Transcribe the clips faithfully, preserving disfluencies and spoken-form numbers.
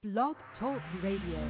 Blog Talk Radio.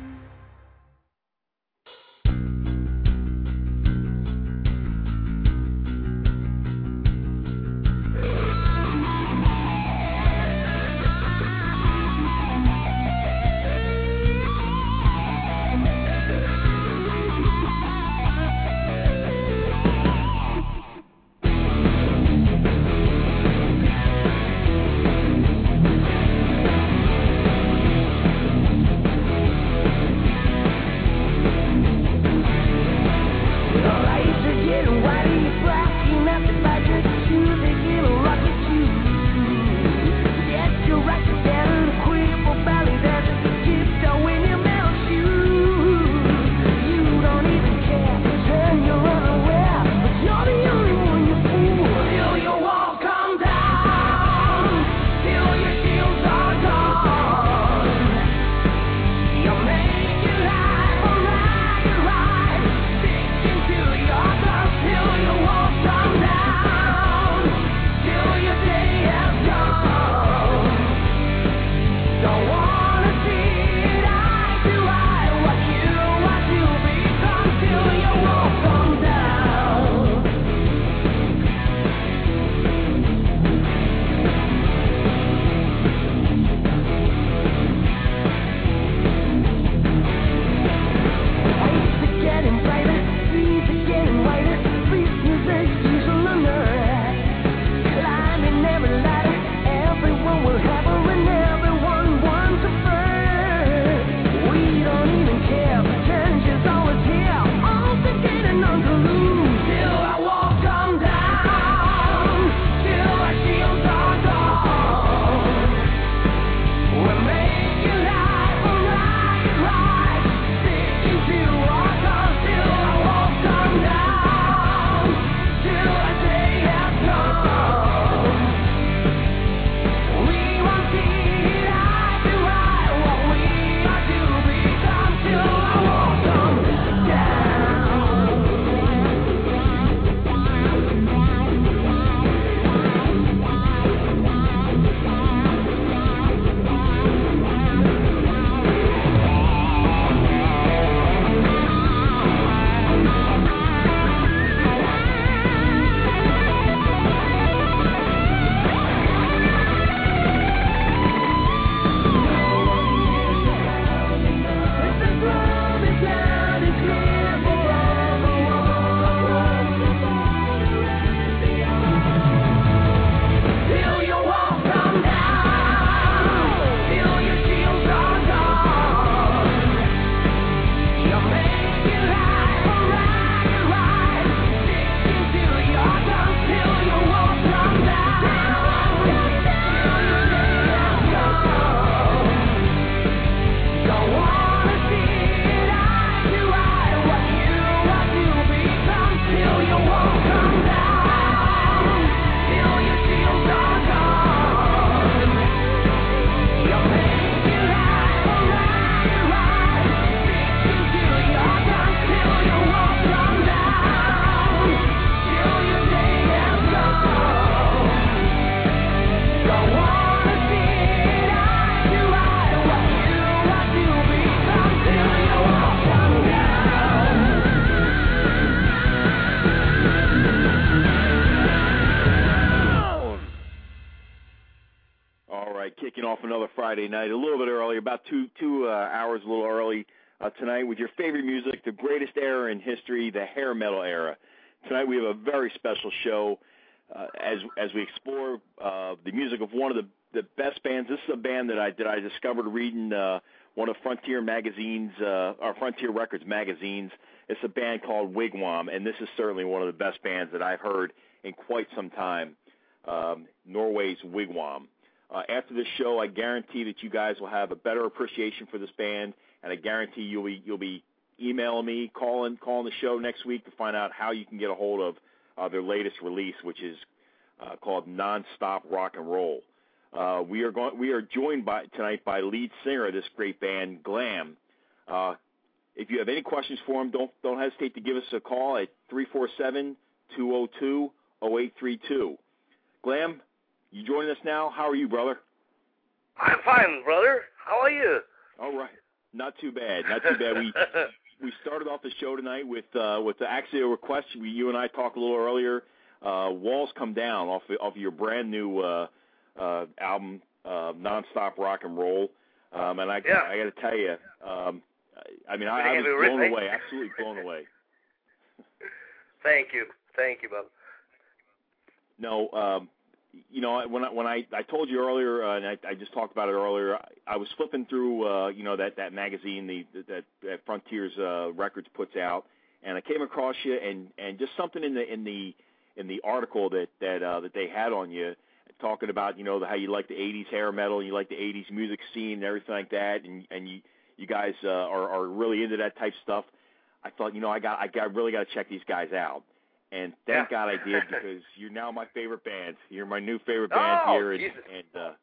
Friday night, a little bit early, about two two uh, hours, a little early uh, tonight with your favorite music, the greatest era in history, the hair metal era. Tonight we have a very special show uh, as as we explore uh, the music of one of the, the best bands. This is a band that I that I discovered reading uh, one of Frontier magazine's, uh, or Frontier Records magazines. It's a band called Wigwam, and this is certainly one of the best bands that I've heard in quite some time. Um, Norway's Wigwam. Uh, after this show, I guarantee that you guys will have a better appreciation for this band, and I guarantee you'll be you'll be emailing me, calling calling the show next week to find out how you can get a hold of uh, their latest release, which is uh, called Nonstop Rock and Roll. Uh, we are going we are joined by tonight by lead singer of this great band, Glam. Uh, if you have any questions for him, don't don't hesitate to give us a call at three four seven, two oh two, oh eight three two. Glam, you joining us now? How are you, brother? I'm fine, brother. How are you? not too bad. Not too bad. We we started off the show tonight with uh, with the, actually a request. We, you and I talked a little earlier. Uh, Walls Come Down off of, off of your brand new uh, uh, album, uh, Nonstop Rock and Roll. Um, and I yeah. I got to tell you, um, I mean I, I was blown riff, away, absolutely blown away. Thank you, thank you, Bob. No. Um, You know, when I when I, I told you earlier, uh, and I, I just talked about it earlier, I, I was flipping through, uh, you know, that, that magazine the, that, that Frontiers uh, Records puts out, and I came across you, and, and just something in the in the in the article that that uh, that they had on you, talking about, you know, the, how you like the eighties hair metal, and you like the eighties music scene and everything like that, and and you you guys uh, are are really into that type of stuff. I thought, you know, I got I got really got to check these guys out. And thank yeah. God I did, because you're now my favorite band. You're my new favorite band oh, here. And, Jesus. and uh,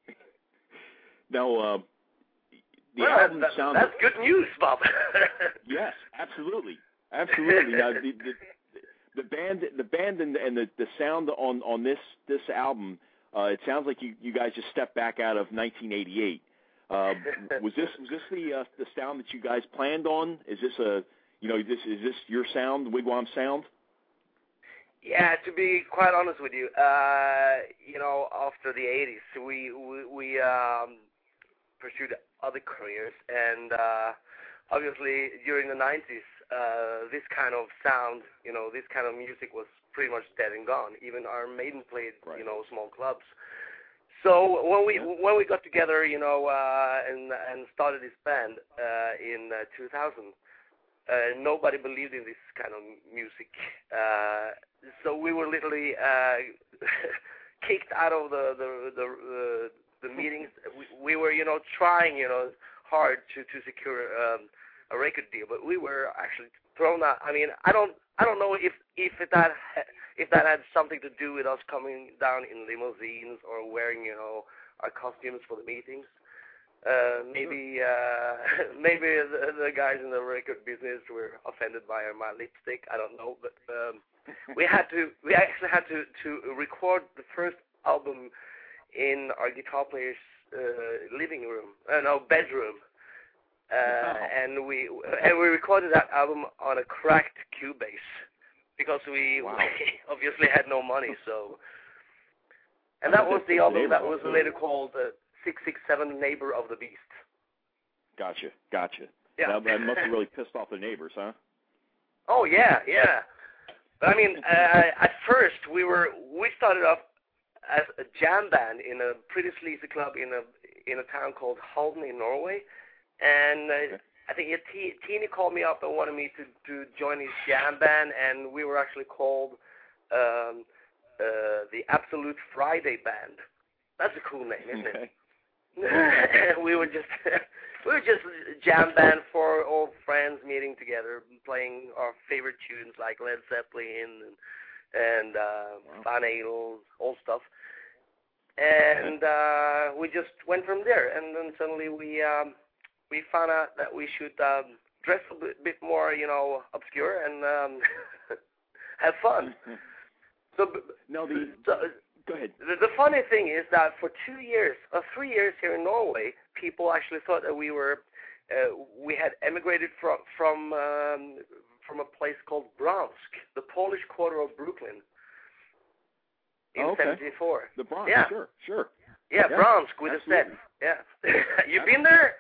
now, uh, the well, album that, sounds... That's good news, Bob. Yes, absolutely. Absolutely. Now, the, the, the band the band and, and the, the sound on, on this, this album, uh, it sounds like you, you guys just stepped back out of nineteen eighty-eight. Uh, was this was this the uh, the sound that you guys planned on? Is this a, you know, this is this your sound, Wigwam sound? Yeah, to be quite honest with you, uh, you know, after the eighties, we we, we um, pursued other careers, and uh, obviously during the nineties, uh, this kind of sound, you know, this kind of music was pretty much dead and gone. Even our Maiden played, right. you know, small clubs. So when we when we got together, you know, uh, and and started this band uh, in uh, two thousand. Uh, nobody believed in this kind of music, uh, so we were literally uh, kicked out of the the the, uh, the meetings. We, we were, you know, trying, you know, hard to to secure um, a record deal, but we were actually thrown out. I mean, I don't I don't know if if that if that had something to do with us coming down in limousines or wearing, you know, our costumes for the meetings. Uh, maybe uh, maybe the, the guys in the record business were offended by my lipstick. I don't know, but um, we had to. We actually had to, to record the first album in our guitar player's uh, living room, uh, no bedroom, uh, wow. and we and we recorded that album on a cracked Cubase because we, wow. we obviously had no money. So, and that was the album that was later called. Uh, six six seven Neighbor of the Beast. Gotcha, gotcha. Yeah. That, that must have really pissed off the neighbors, huh? Oh, yeah, yeah. But I mean, uh, at first, we were, we started off as a jam band in a pretty sleazy club in a in a town called Halden in Norway. And uh, okay. I think yeah, T- Teeny called me up and wanted me to, to join his jam band, and we were actually called um, uh, the Absolute Friday Band. That's a cool name, isn't okay. it? we were just we were just a jam band for old friends meeting together, playing our favorite tunes like Led Zeppelin and, and uh, wow. Van Halen, old stuff. And uh, we just went from there. And then suddenly we um, we found out that we should um, dress a bit, bit more, you know, obscure and um, have fun. So no, the. So, Go ahead. The, the funny thing is that for two years, or three years here in Norway, people actually thought that we were, uh, we had emigrated from from um, from a place called Bronsk, the Polish quarter of Brooklyn, in oh, okay. seventy-four. The Bronx, yeah. sure, sure. Yeah, yeah Bronsk with absolutely. a Z. Yeah. You been there?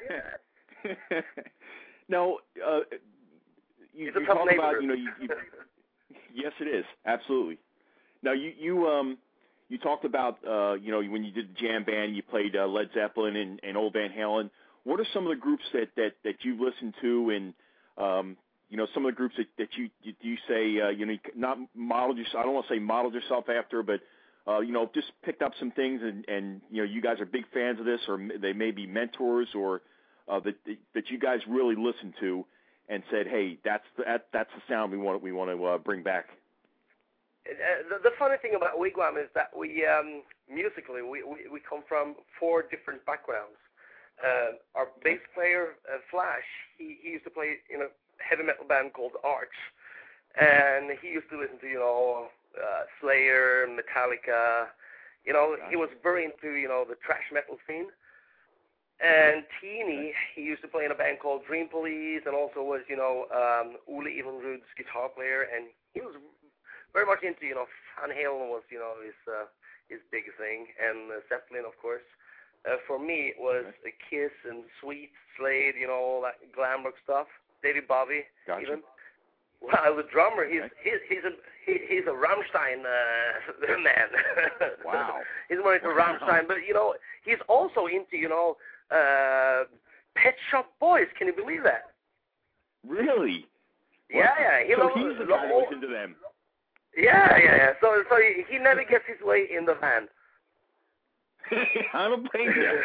no, uh, you, it's a you tough talk neighborhood. about, you know, you, you, yes, it is, absolutely. Now, you, you um. You talked about, uh, you know, when you did the jam band, you played uh, Led Zeppelin and, and old Van Halen. What are some of the groups that, that, that you've listened to, and um, you know, some of the groups that, that you you, you say, uh, you know, not modeled yourself? I don't want to say modeled yourself after, but uh, you know, just picked up some things, and, and you know, you guys are big fans of this, or they may be mentors, or uh, that that you guys really listened to and said, hey, that's the, that, that's the sound we want we want to uh, bring back. Uh, the, the funny thing about Wigwam is that we, um, musically, we, we, we come from four different backgrounds. Uh, our bass player, uh, Flash, he, he used to play in a heavy metal band called Arch, and he used to listen to, you know, uh, Slayer, Metallica, you know, he was very into, you know, the thrash metal scene. And Teeny, he used to play in a band called Dream Police, and also was, you know, um, Ole Evenrud's guitar player, and he was very much into, you know, Van Halen was, you know, his uh, his big thing, and uh, Zeppelin, of course. Uh, for me, it was okay. a Kiss and Sweet, Slade, you know, all that glam rock stuff. David Bowie, gotcha. even. Well, the drummer, he's okay. he's he's a he, he's a Rammstein uh, man. Wow. He's more into wow. Rammstein, but you know, he's also into, you know, uh, Pet Shop Boys. Can you believe that? Really? Yeah, wow. yeah. He so loves, he's the guy who listens to them. Yeah, yeah, yeah. So, so he, he never gets his way in the van. I don't blame you.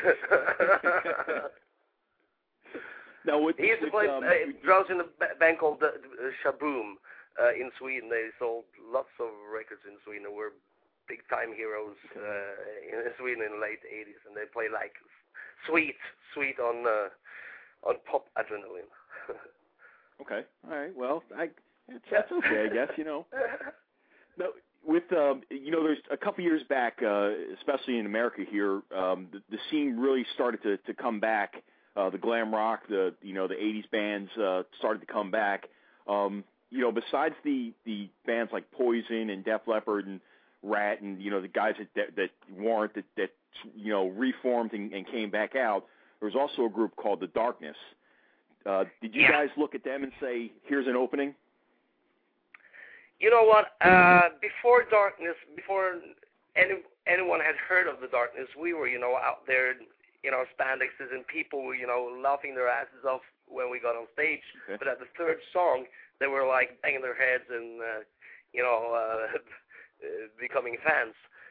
Now, what, he used to what, play um, uh, drums in a band called uh, Shaboom uh, in Sweden. They sold lots of records in Sweden. They were big-time heroes uh, in Sweden in the late eighties, and they play like sweet, sweet on uh, on pop adrenaline. Okay, all right. Well, I it's, that's okay, I guess. You know, no. With um, you know, there's a couple years back, uh, especially in America here, um, the, the scene really started to, to come back. Uh, the glam rock, the you know, the eighties bands uh, started to come back. Um, you know, besides the, the bands like Poison and Def Leppard and Rat, and you know, the guys that that, that weren't that, that you know reformed and, and came back out, there was also a group called The Darkness. Uh, did you yeah. guys look at them and say, "Here's an opening"? You know what? Uh, before Darkness, before any anyone had heard of The Darkness, we were, you know, out there, you know, spandexes, and people were, you know, laughing their asses off when we got on stage. Okay. But at the third song, they were like banging their heads and, uh, you know, uh, becoming fans.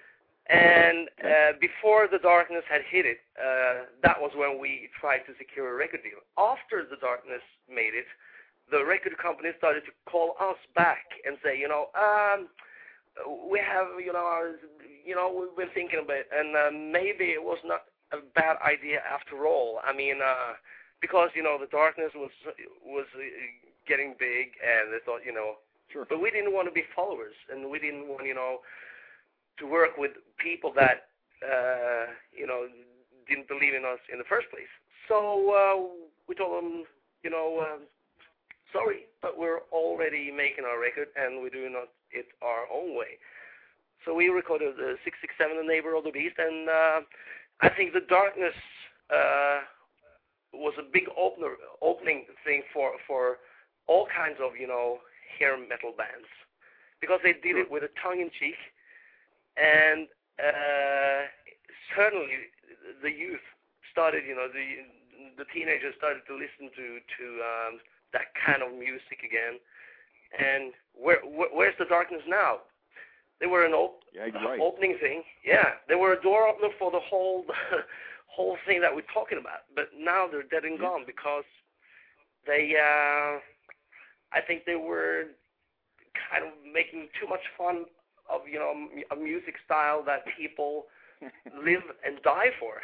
And uh, before The Darkness had hit it, uh, that was when we tried to secure a record deal. After The Darkness made it, the record company started to call us back and say, you know, um, we have, you know, our, you know, we've been thinking about it, and uh, maybe it was not a bad idea after all. I mean, uh, because, you know, The Darkness was was uh, getting big, and they thought, you know, sure. But we didn't want to be followers, and we didn't want, you know, to work with people that, uh, you know, didn't believe in us in the first place. So uh, we told them, you know, uh, sorry, but we're already making our record, and we're doing it our own way. So we recorded uh, six six seven, The Neighbor of the Beast, and uh, I think The Darkness uh, was a big opener, opening thing for, for all kinds of, you know, hair metal bands, because they did it with a tongue-in-cheek, and uh, certainly the youth started, you know, the the teenagers started to listen to, to um, that kind of music again. And where, where where's The Darkness now? They were an op- yeah, right. opening thing. Yeah, they were a door opener for the whole whole thing that we're talking about. But now they're dead and gone because they, uh, I think they were kind of making too much fun of, you know, a music style that people live and die for.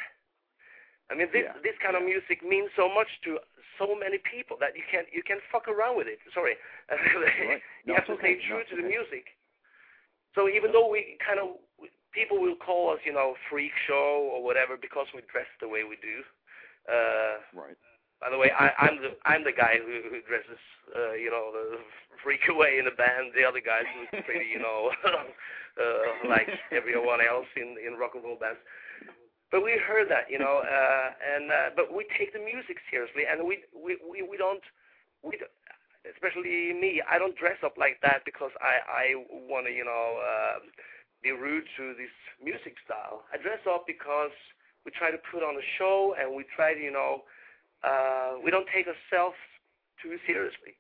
I mean, this, yeah. this kind of music means so much to so many people that you can't you can't fuck around with it. Sorry, right. you no, have to okay. stay true no, to okay. the music. So even though we kind of people will call us, you know, freak show or whatever because we dress the way we do. Uh, right. By the way, I, I'm the I'm the guy who, who dresses, uh, you know, the freak away in the band. The other guys look pretty, you know, uh, like everyone else in in rock and roll bands. But we heard that, you know, uh, and uh, but we take the music seriously, and we we we, we don't, we don't, especially me. I don't dress up like that because I I want to, you know, uh, be rude to this music style. I dress up because we try to put on a show, and we try to, you know, uh, we don't take ourselves too seriously.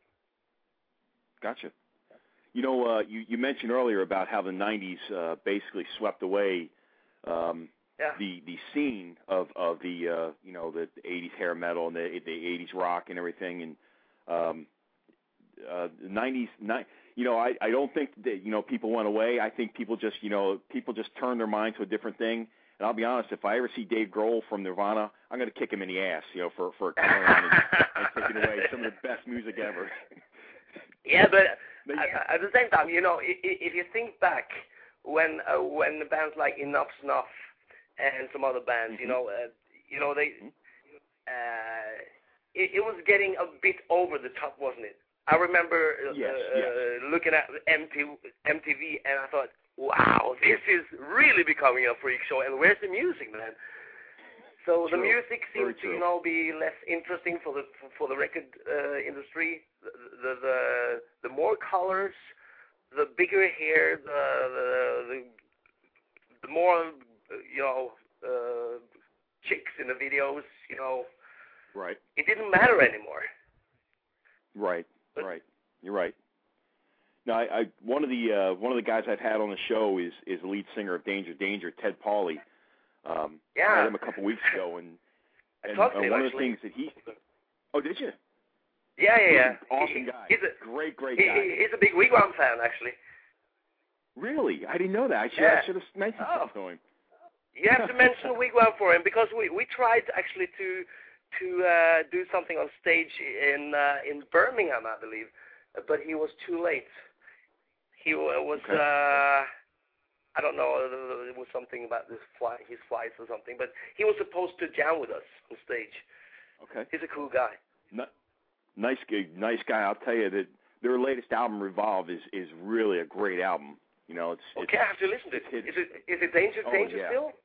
Gotcha. You know, uh, you you mentioned earlier about how the nineties uh, basically swept away. Um, Yeah. The the scene of of the uh, you know the eighties hair metal and the the eighties rock and everything, and um, uh, the nineties. Ni- you know, I, I don't think that you know people went away. I think people just you know people just turned their mind to a different thing. And I'll be honest, if I ever see Dave Grohl from Nirvana, I'm going to kick him in the ass, you know, for for coming around and, and taking away some of the best music ever. Yeah, but at, at the same time, you know, if, if you think back when uh, when bands like Enough Snuff and some other bands, mm-hmm. you know, uh, you know, they, uh, it, it was getting a bit over the top, wasn't it? I remember uh, yes, uh, yes. looking at M T V, and I thought, wow, this is really becoming a freak show, and where's the music, man? So True. the music seems Very to, you true. know, be less interesting for the for the record uh, industry. The, the the the more colors, the bigger hair, the the the, the more you know uh, chicks in the videos. You know, Right. it didn't matter anymore. Right. But, right. You're right. Now, I, I one of the uh, one of the guys I've had on the show is is the lead singer of Danger Danger, Ted Pauley. Um, yeah. I met him a couple weeks ago, and, I and talked to uh, him, one of the actually. things that he. Oh, did you? Yeah, yeah, yeah. He's an awesome he, guy. He's a great, great he, guy. He's a big Wigwam fan, actually. Really? I didn't know that. I should, Yeah. I should have mentioned Oh. something to him. You have to mention Wigwam for him, because we we tried actually to to uh, do something on stage in uh, in Birmingham, I believe, but he was too late. He was. Okay. Uh, I don't know, it was something about this fly, his flights or something, but he was supposed to jam with us on stage. Okay. He's a cool guy. No, nice, nice guy. I'll tell you that their latest album, Revolve, is is really a great album. You know, it's. Okay, it's, I have to listen to it. it's, Is it is it Danger oh, Danger yeah. still?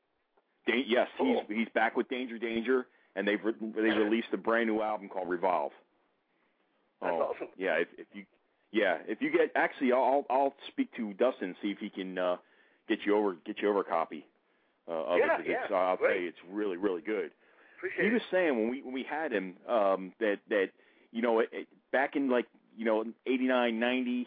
Da- yes, Cool. he's he's back with Danger Danger, and they've re- they released a brand new album called Revolve. That's oh, awesome. Yeah, if, if you yeah if you get actually I'll I'll speak to Dustin and see if he can uh, get you over get you over a copy uh, of Yeah, it. 'Cause yeah, it's, I'll great. tell you, it's really really good. Appreciate He it. was saying when we when we had him um, that that you know it, it, back in like you know eighty-nine, ninety,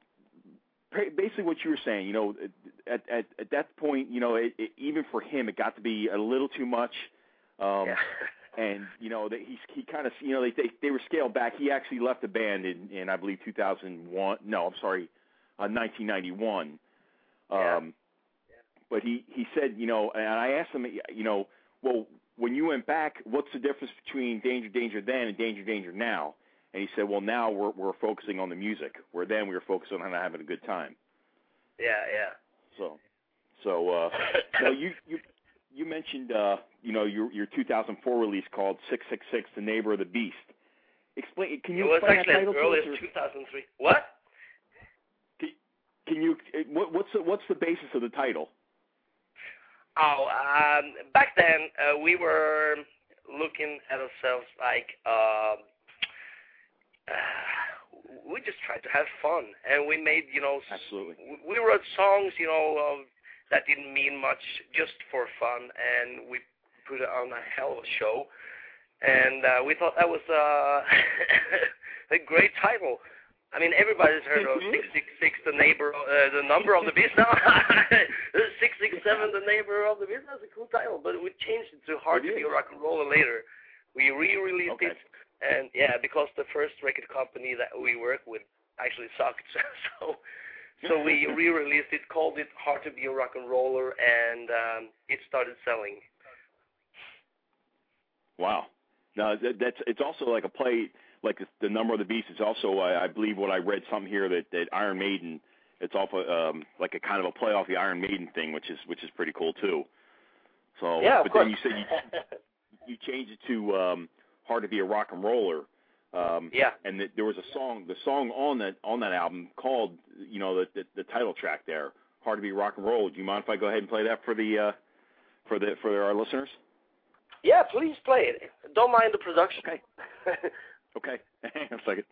basically what you were saying. You know, at at, at that point, you know, it, it, even for him, it got to be a little too much. Um, Yeah. And you know, they, he he kind of you know they, they they were scaled back. He actually left the band in, in I believe two thousand one. No, I'm sorry, uh, nineteen ninety-one. Um, Yeah. But he he said, you know, and I asked him, you know, well, when you went back, what's the difference between Danger Danger then and Danger Danger now? And he said, well, now we're we're focusing on the music, where then we were focusing on having a good time. Yeah, yeah. So, so uh, now you you you mentioned uh, you know your your two thousand four release called six six six, The Neighbor of the Beast. Explain. Can you it was explain actually that as title early to as us, or two thousand three. What? Can, can you what, what's the, what's the basis of the title? Oh, um, back then uh, we were looking at ourselves like um, uh, we just tried to have fun, and we made you know s- Absolutely. we wrote songs you know of, that didn't mean much, just for fun, and we put it on a hell of a show, and uh, we thought that was uh, a great title. I mean, everybody's heard of six six six, the neighbor, uh, the number of the beast now. six six seven, the neighbor of the beast. That's a cool title, but we changed it to Hard to Be a Rock and Roller later. We re-released Okay. it, and yeah, because the first record company that we worked with actually sucked, so so we re-released it, called it Hard to Be a Rock and Roller, and um, it started selling. Wow. Now that, that's it's also like a play. Like the number of the beast, it's also, I, I believe, what I read something here that, that Iron Maiden, it's also um, like a kind of a play off the Iron Maiden thing, which is which is pretty cool too. So, Yeah, of but course. then you said you, you changed it to um, Hard to Be a Rock and Roller. Um, Yeah. And the, there was a song, the song on that on that album called, you know, the, the the title track there, Hard to Be Rock and Roll. Do you mind if I go ahead and play that for the uh, for the for our listeners? Yeah, please play it. Don't mind the production. Okay. Okay, hang on a second.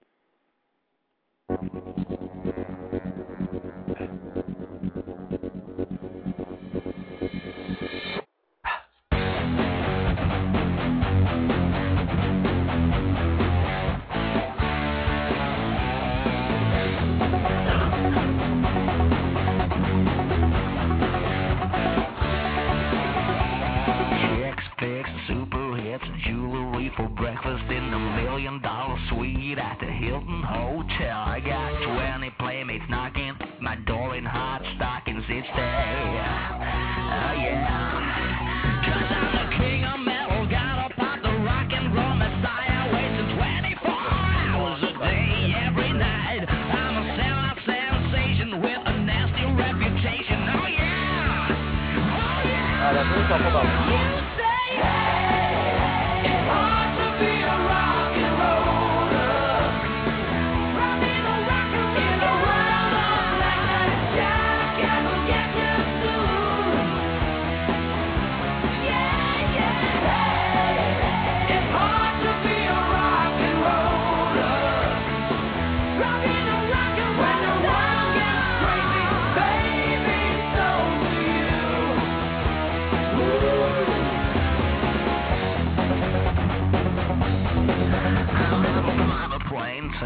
Chicks, pics, super hits, jewelry for breakfast in the million dollar suite at the Hilton Hotel. I got twenty playmates knocking at my door in hot stockings each day. Oh yeah. 'Cause I'm the king of metal, got a pop the rock and roll messiah, wasting twenty-four hours a day every night. I'm a sellout sensation with a nasty reputation. Oh yeah. Oh yeah. Ja, det får vi ta på dagen. You say yeah.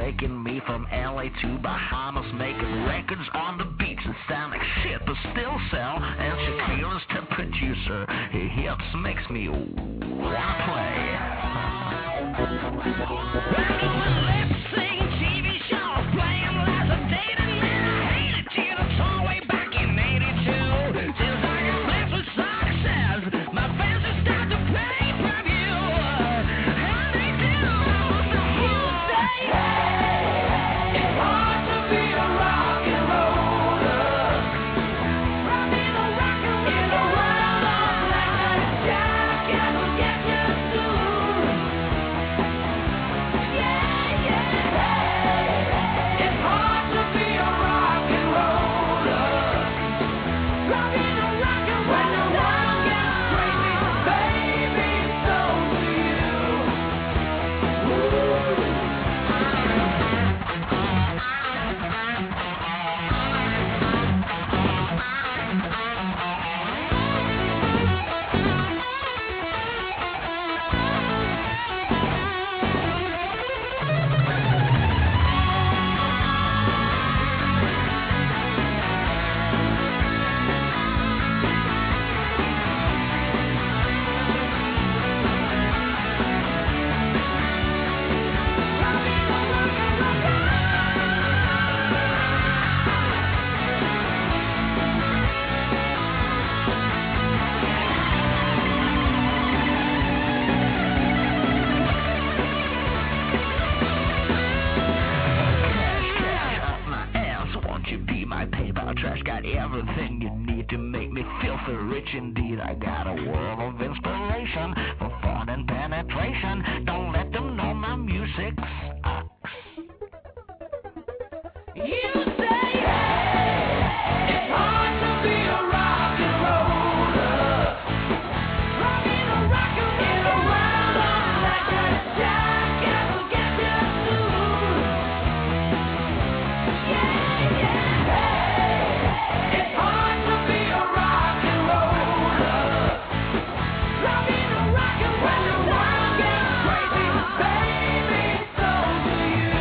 taking me from L A to Bahamas, making records on the beach that sound like shit but still sell. And Shakira's the producer. He hits makes me wanna play. Lip sync T V shows playing lots of dating men. I hate it till it's all way back in eighty-two. Since I got blessed with success, my fans have started to pay per view. And they do. So you say, hey, it's hard to be a rock and roller. Running a rock and roll in a world of black jack and will get you soon. Yeah, yeah, hey, it's hard to be a rock and roller. Running a rock and roll when the world gets crazy, baby, so do you. Won't you be my PayPal trash? Got everything you need to make me filthy rich indeed. I got a world of inspiration for fun and penetration. Don't let them know my music sucks. You say, hey, it's hard to be a rock and roller. Rocking a rock and roll in a world of black jack and will get you soon. Yeah, yeah, hey, it's hard to be a rock and roller. Rocking a rock and roll when the world gets crazy, baby, so do you.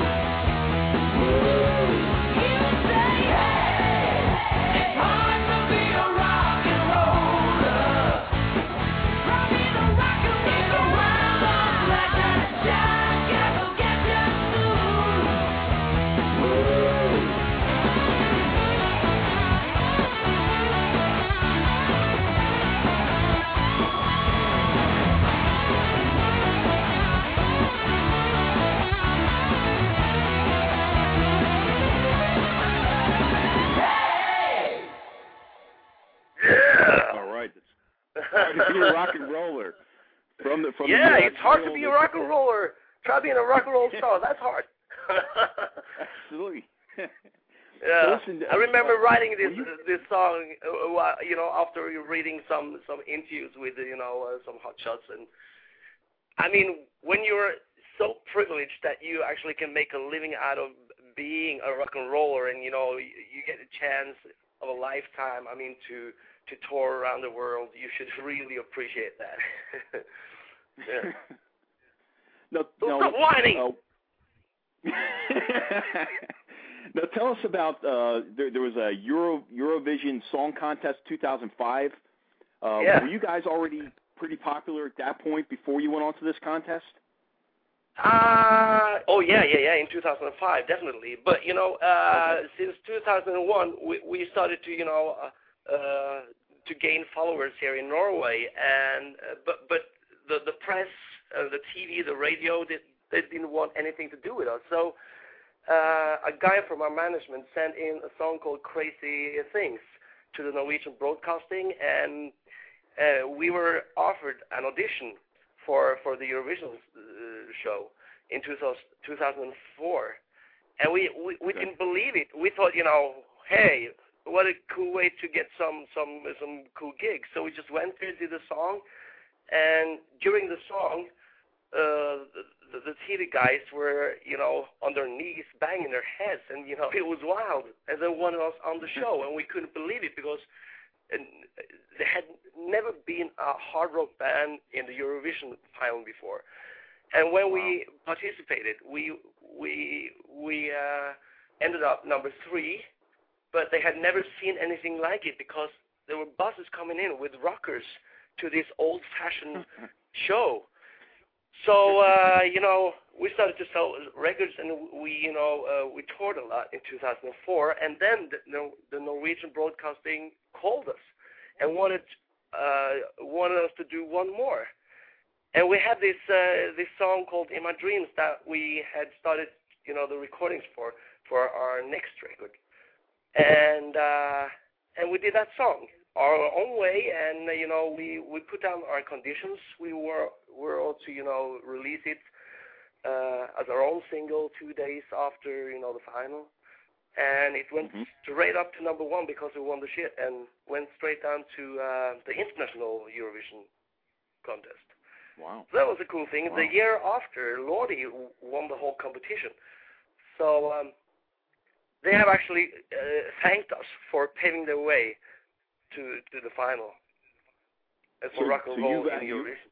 You say, hey, it's hard to be a rock and roller. Rocking a rock and roll in a world of black jack and will get you soon. Yeah. All right. It's hard to be a rock and roller. From the, from Yeah, the, uh, it's hard to title be a that- rock and roller. Try being a rock and roll star. That's hard. Absolutely. Yeah. Listen, I remember uh, writing this were you- this song, uh, while- you know, after reading some some interviews with, you know, uh, some hot shots, and I mean, when you're so privileged that you actually can make a living out of being a rock and roller, and you know, you, you get a chance of a lifetime. I mean, to to tour around the world, you should really appreciate that. Yeah. no, So no, stop whining. uh, now tell us about uh, there, there was a Euro Eurovision Song Contest two thousand five. Uh, Yeah. Were you guys already pretty popular at that point before you went on to this contest? Uh, oh, yeah, yeah, yeah, in two thousand five, definitely. But, you know, uh, Okay. since two thousand one, we, we started to, you know, uh, uh, to gain followers here in Norway. And uh, But but the, the press, uh, the T V, the radio, they, they didn't want anything to do with us. So uh, a guy from our management sent in a song called Crazy Things to the Norwegian Broadcasting, and uh, we were offered an audition for for the Eurovision uh, show in two thousand four, and we we, we didn't believe it. We thought, you know, hey, what a cool way to get some some some cool gigs. So we just went there, did the song, and during the song, uh, the, the T V guys were, you know, on their knees banging their heads, and you know, it was wild. And they wanted us on the show, and we couldn't believe it because and there had never been a hard rock band in the Eurovision final before. And when wow. we participated, we we we uh, ended up number three, but they had never seen anything like it because there were buses coming in with rockers to this old-fashioned show. So, uh, you know, we started to sell records, and we, you know, uh, we toured a lot in two thousand four, and then the, the Norwegian Broadcasting called us and wanted uh, wanted us to do one more. And we had this uh, this song called "In My Dreams" that we had started, you know, the recordings for for our next record, and uh, and we did that song our own way, and uh, you know, we, we put down our conditions. We were were all to, you know, release it uh, as our own single two days after, you know, the final, and it went mm-hmm. straight up to number one because we won the shit, and went straight down to uh, the international Eurovision contest. Wow. So that was a cool thing. Wow. The year after, Lordi won the whole competition. So um, they have actually uh, thanked us for paving the way to to the final. And for so, rock and so roll you, in you, Eurovision.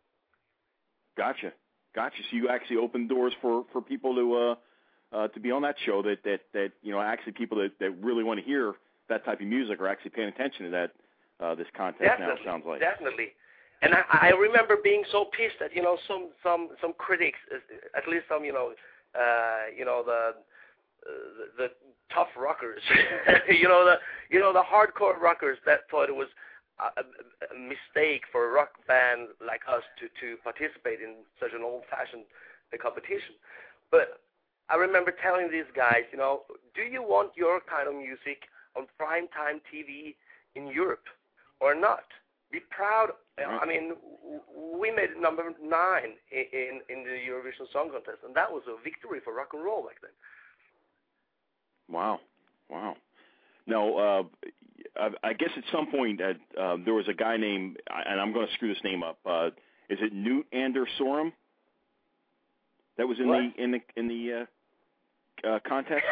Gotcha. Gotcha. So you actually opened doors for, for people to uh, uh, to be on that show that, that, that, you know, actually people that, that really want to hear that type of music are actually paying attention to that uh, this contest definitely, now, it sounds like. Definitely. And I, I remember being so pissed that, you know, some some some critics, at least some, you know, uh, you know the uh, the, the tough rockers, you know the you know the hardcore rockers that thought it was a, a mistake for a rock band like us to to participate in such an old-fashioned competition. But I remember telling these guys, you know, do you want your kind of music on primetime T V in Europe or not? Be proud. I mean, we made number nine in, in the Eurovision Song Contest, and that was a victory for rock and roll back then. Wow, wow. Now, uh, I, I guess at some point uh, uh, there was a guy named, and I'm going to screw this name up. Uh, is it Knut Anders Sorum? That was in what? the in the in the uh, uh, contest.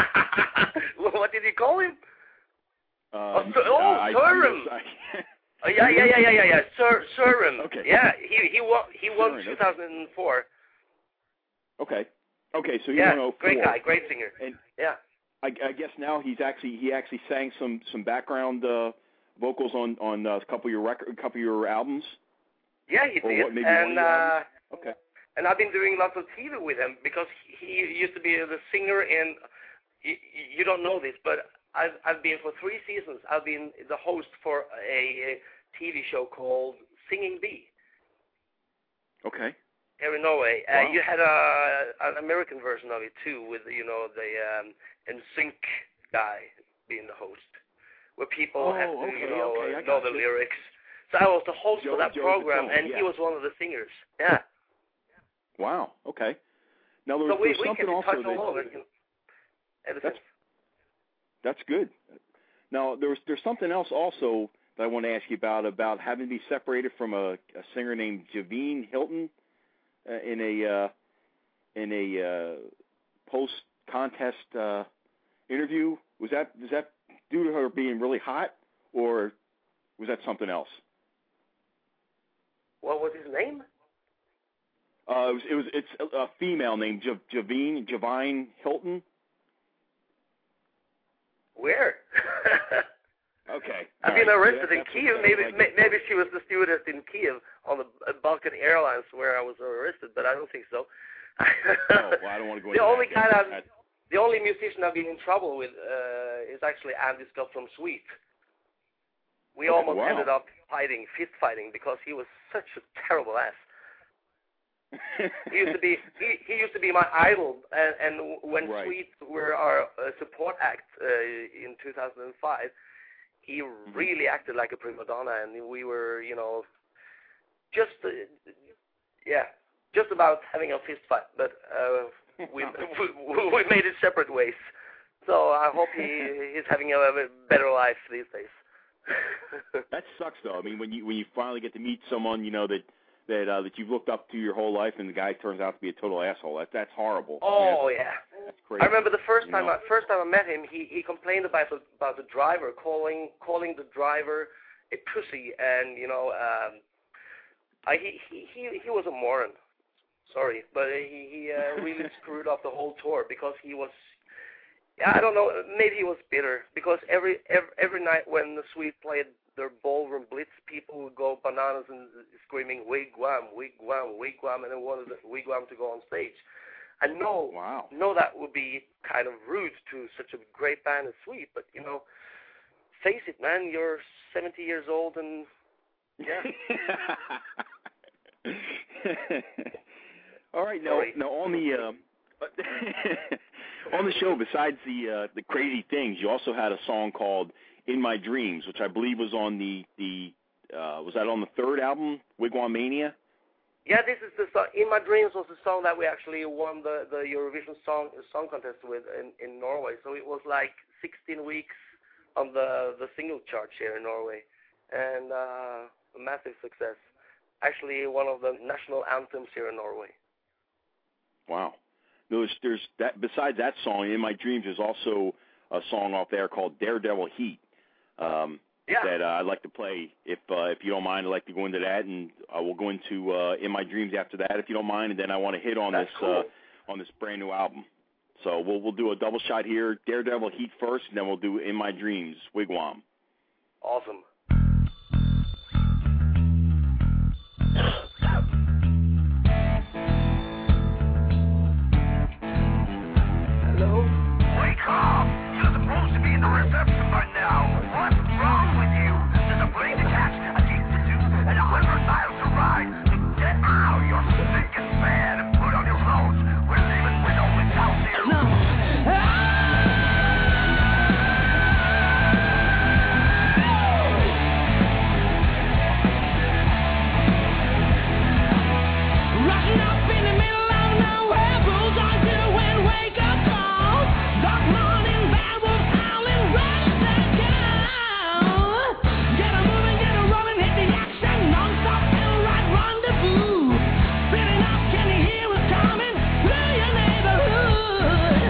What did you call him? Um, oh, so, oh Sorum. Oh, yeah, yeah, yeah, yeah, yeah, yeah. Sir, Søren. Okay. Yeah, he he won. He won Søren, two thousand four. Okay. Okay, so he yeah, won oh four. Great guy, great singer. And yeah. I, I guess now he's actually he actually sang some some background uh, vocals on on uh, a couple of your record, a couple of your albums. Yeah, he or did. What, maybe and one of your uh, albums? Okay. And I've been doing lots of T V with him because he used to be the singer in. You, you don't know this, but I've I've been for three seasons. I've been the host for a, a T V show called Singing Bee. Okay. Here in Norway, wow. uh, you had a an American version of it too, with you know the um, N Sync guy being the host, where people oh, have to okay, you know okay, know the you. lyrics. So I was the host Joe, for that Joe program, Vitone, and yeah. he was one of the singers. Yeah. Wow. Okay. Now there, so we, there's we something can also touch that, all over it. that's, that's good. Now there's there's something else also that I want to ask you about about having to be separated from a, a singer named Javine Hilton uh, in a uh, in a uh, post contest uh, interview. Was that was that due to her being really hot, or was that something else? What was his name? Uh, it was, it was it's a, a female named J- Javine Javine Hilton. Where? Okay. I've All been right. arrested yeah, in Kiev. Maybe like maybe she was the stewardess in Kiev on the Balkan Airlines where I was arrested, but I don't think so. oh, well, I don't want to go the into only that. guy I've, the only musician I've been in trouble with uh, is actually Andy Scott from Sweet. We okay, almost wow. ended up fighting, fist fighting, because he was such a terrible ass. he used to be he, he used to be my idol, and, and when right. Sweet were our uh, support act uh, in two thousand five, he mm-hmm. really acted like a prima donna, and we were, you know, just uh, yeah, just about having a fist fight, but uh, we, we we made it separate ways. So I hope he he's having a, a better life these days. That sucks, though. I mean, when you when you finally get to meet someone, you know that. That uh, that you've looked up to your whole life, and the guy turns out to be a total asshole. That that's horrible. Oh that's, yeah, that's crazy. I remember the first you time know? I, first time I met him, he he complained about the, about the driver calling calling the driver a pussy, and you know, um, I, he he he he was a moron. sorry, but he he uh, really screwed up the whole tour because he was. I don't know. Maybe he was bitter because every every, every night when the Sweet played their ballroom blitz, people would go bananas and screaming "Wigwam, Wigwam, Wigwam," and they wanted the Wigwam to go on stage. I know, wow. know that would be kind of rude to such a great band as Sweet, but you know, face it, man. You're seventy years old, and yeah. All right, now, now on the uh, on the show, besides the uh, the crazy things, you also had a song called "In My Dreams," which I believe was on the the uh, was that on the third album, Wigwam Mania? Yeah, this is the song. "In My Dreams" was the song that we actually won the, the Eurovision song song contest with in, in Norway. So it was like sixteen weeks on the the single charts here in Norway, and uh, a massive success. Actually, one of the national anthems here in Norway. Wow. There's, there's that. Besides that song, "In My Dreams," there's also a song off there called "Daredevil Heat." Um, yeah. That uh, I'd like to play. If uh, if you don't mind, I'd like to go into that, and uh, we'll go into uh, "In My Dreams" after that, if you don't mind, and then I want to hit on That's this cool. uh, on this brand new album. So we'll we'll do a double shot here, "Daredevil Heat" first, and then we'll do "In My Dreams," Wigwam. Awesome. Hello? Wake up! You're supposed to be in the reception by now. What's wrong with you? There's a plane to catch, a gate to do, and a hundred miles to ride. So get out your stinking bed and put on your clothes. We're leaving with only down there. No. Rushing up in the middle of nowhere, bullseye to the wind, wake up call. Dark morning, bad wolves howling, rush that down. Get a moving, get a rolling, hit the action, non-stop, feel right rendezvous. Spinning up, can you hear us coming through your neighborhood?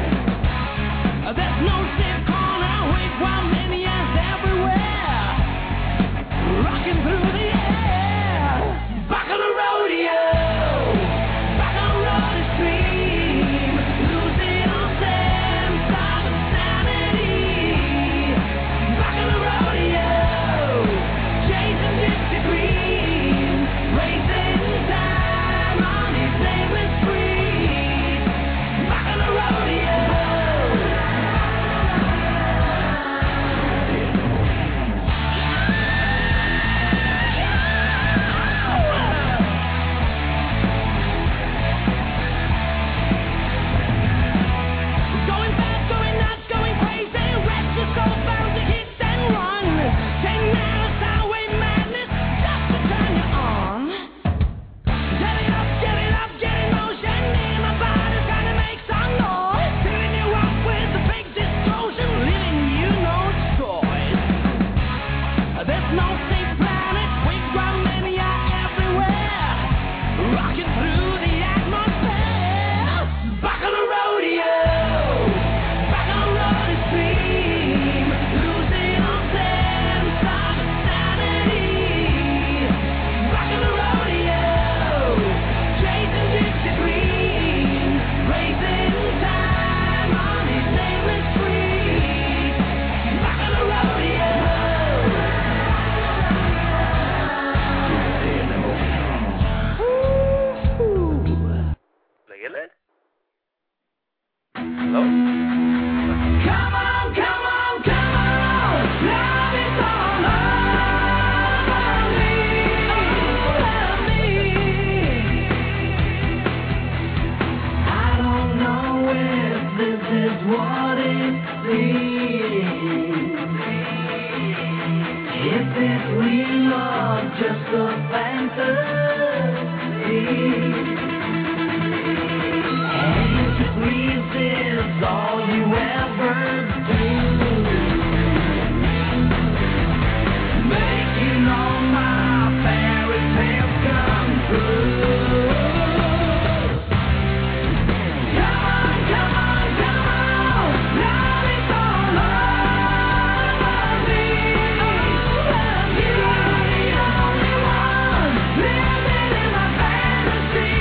There's no safe corner, wigwam manias everywhere. Rocking through the air, back on the rodeo. Fantasy.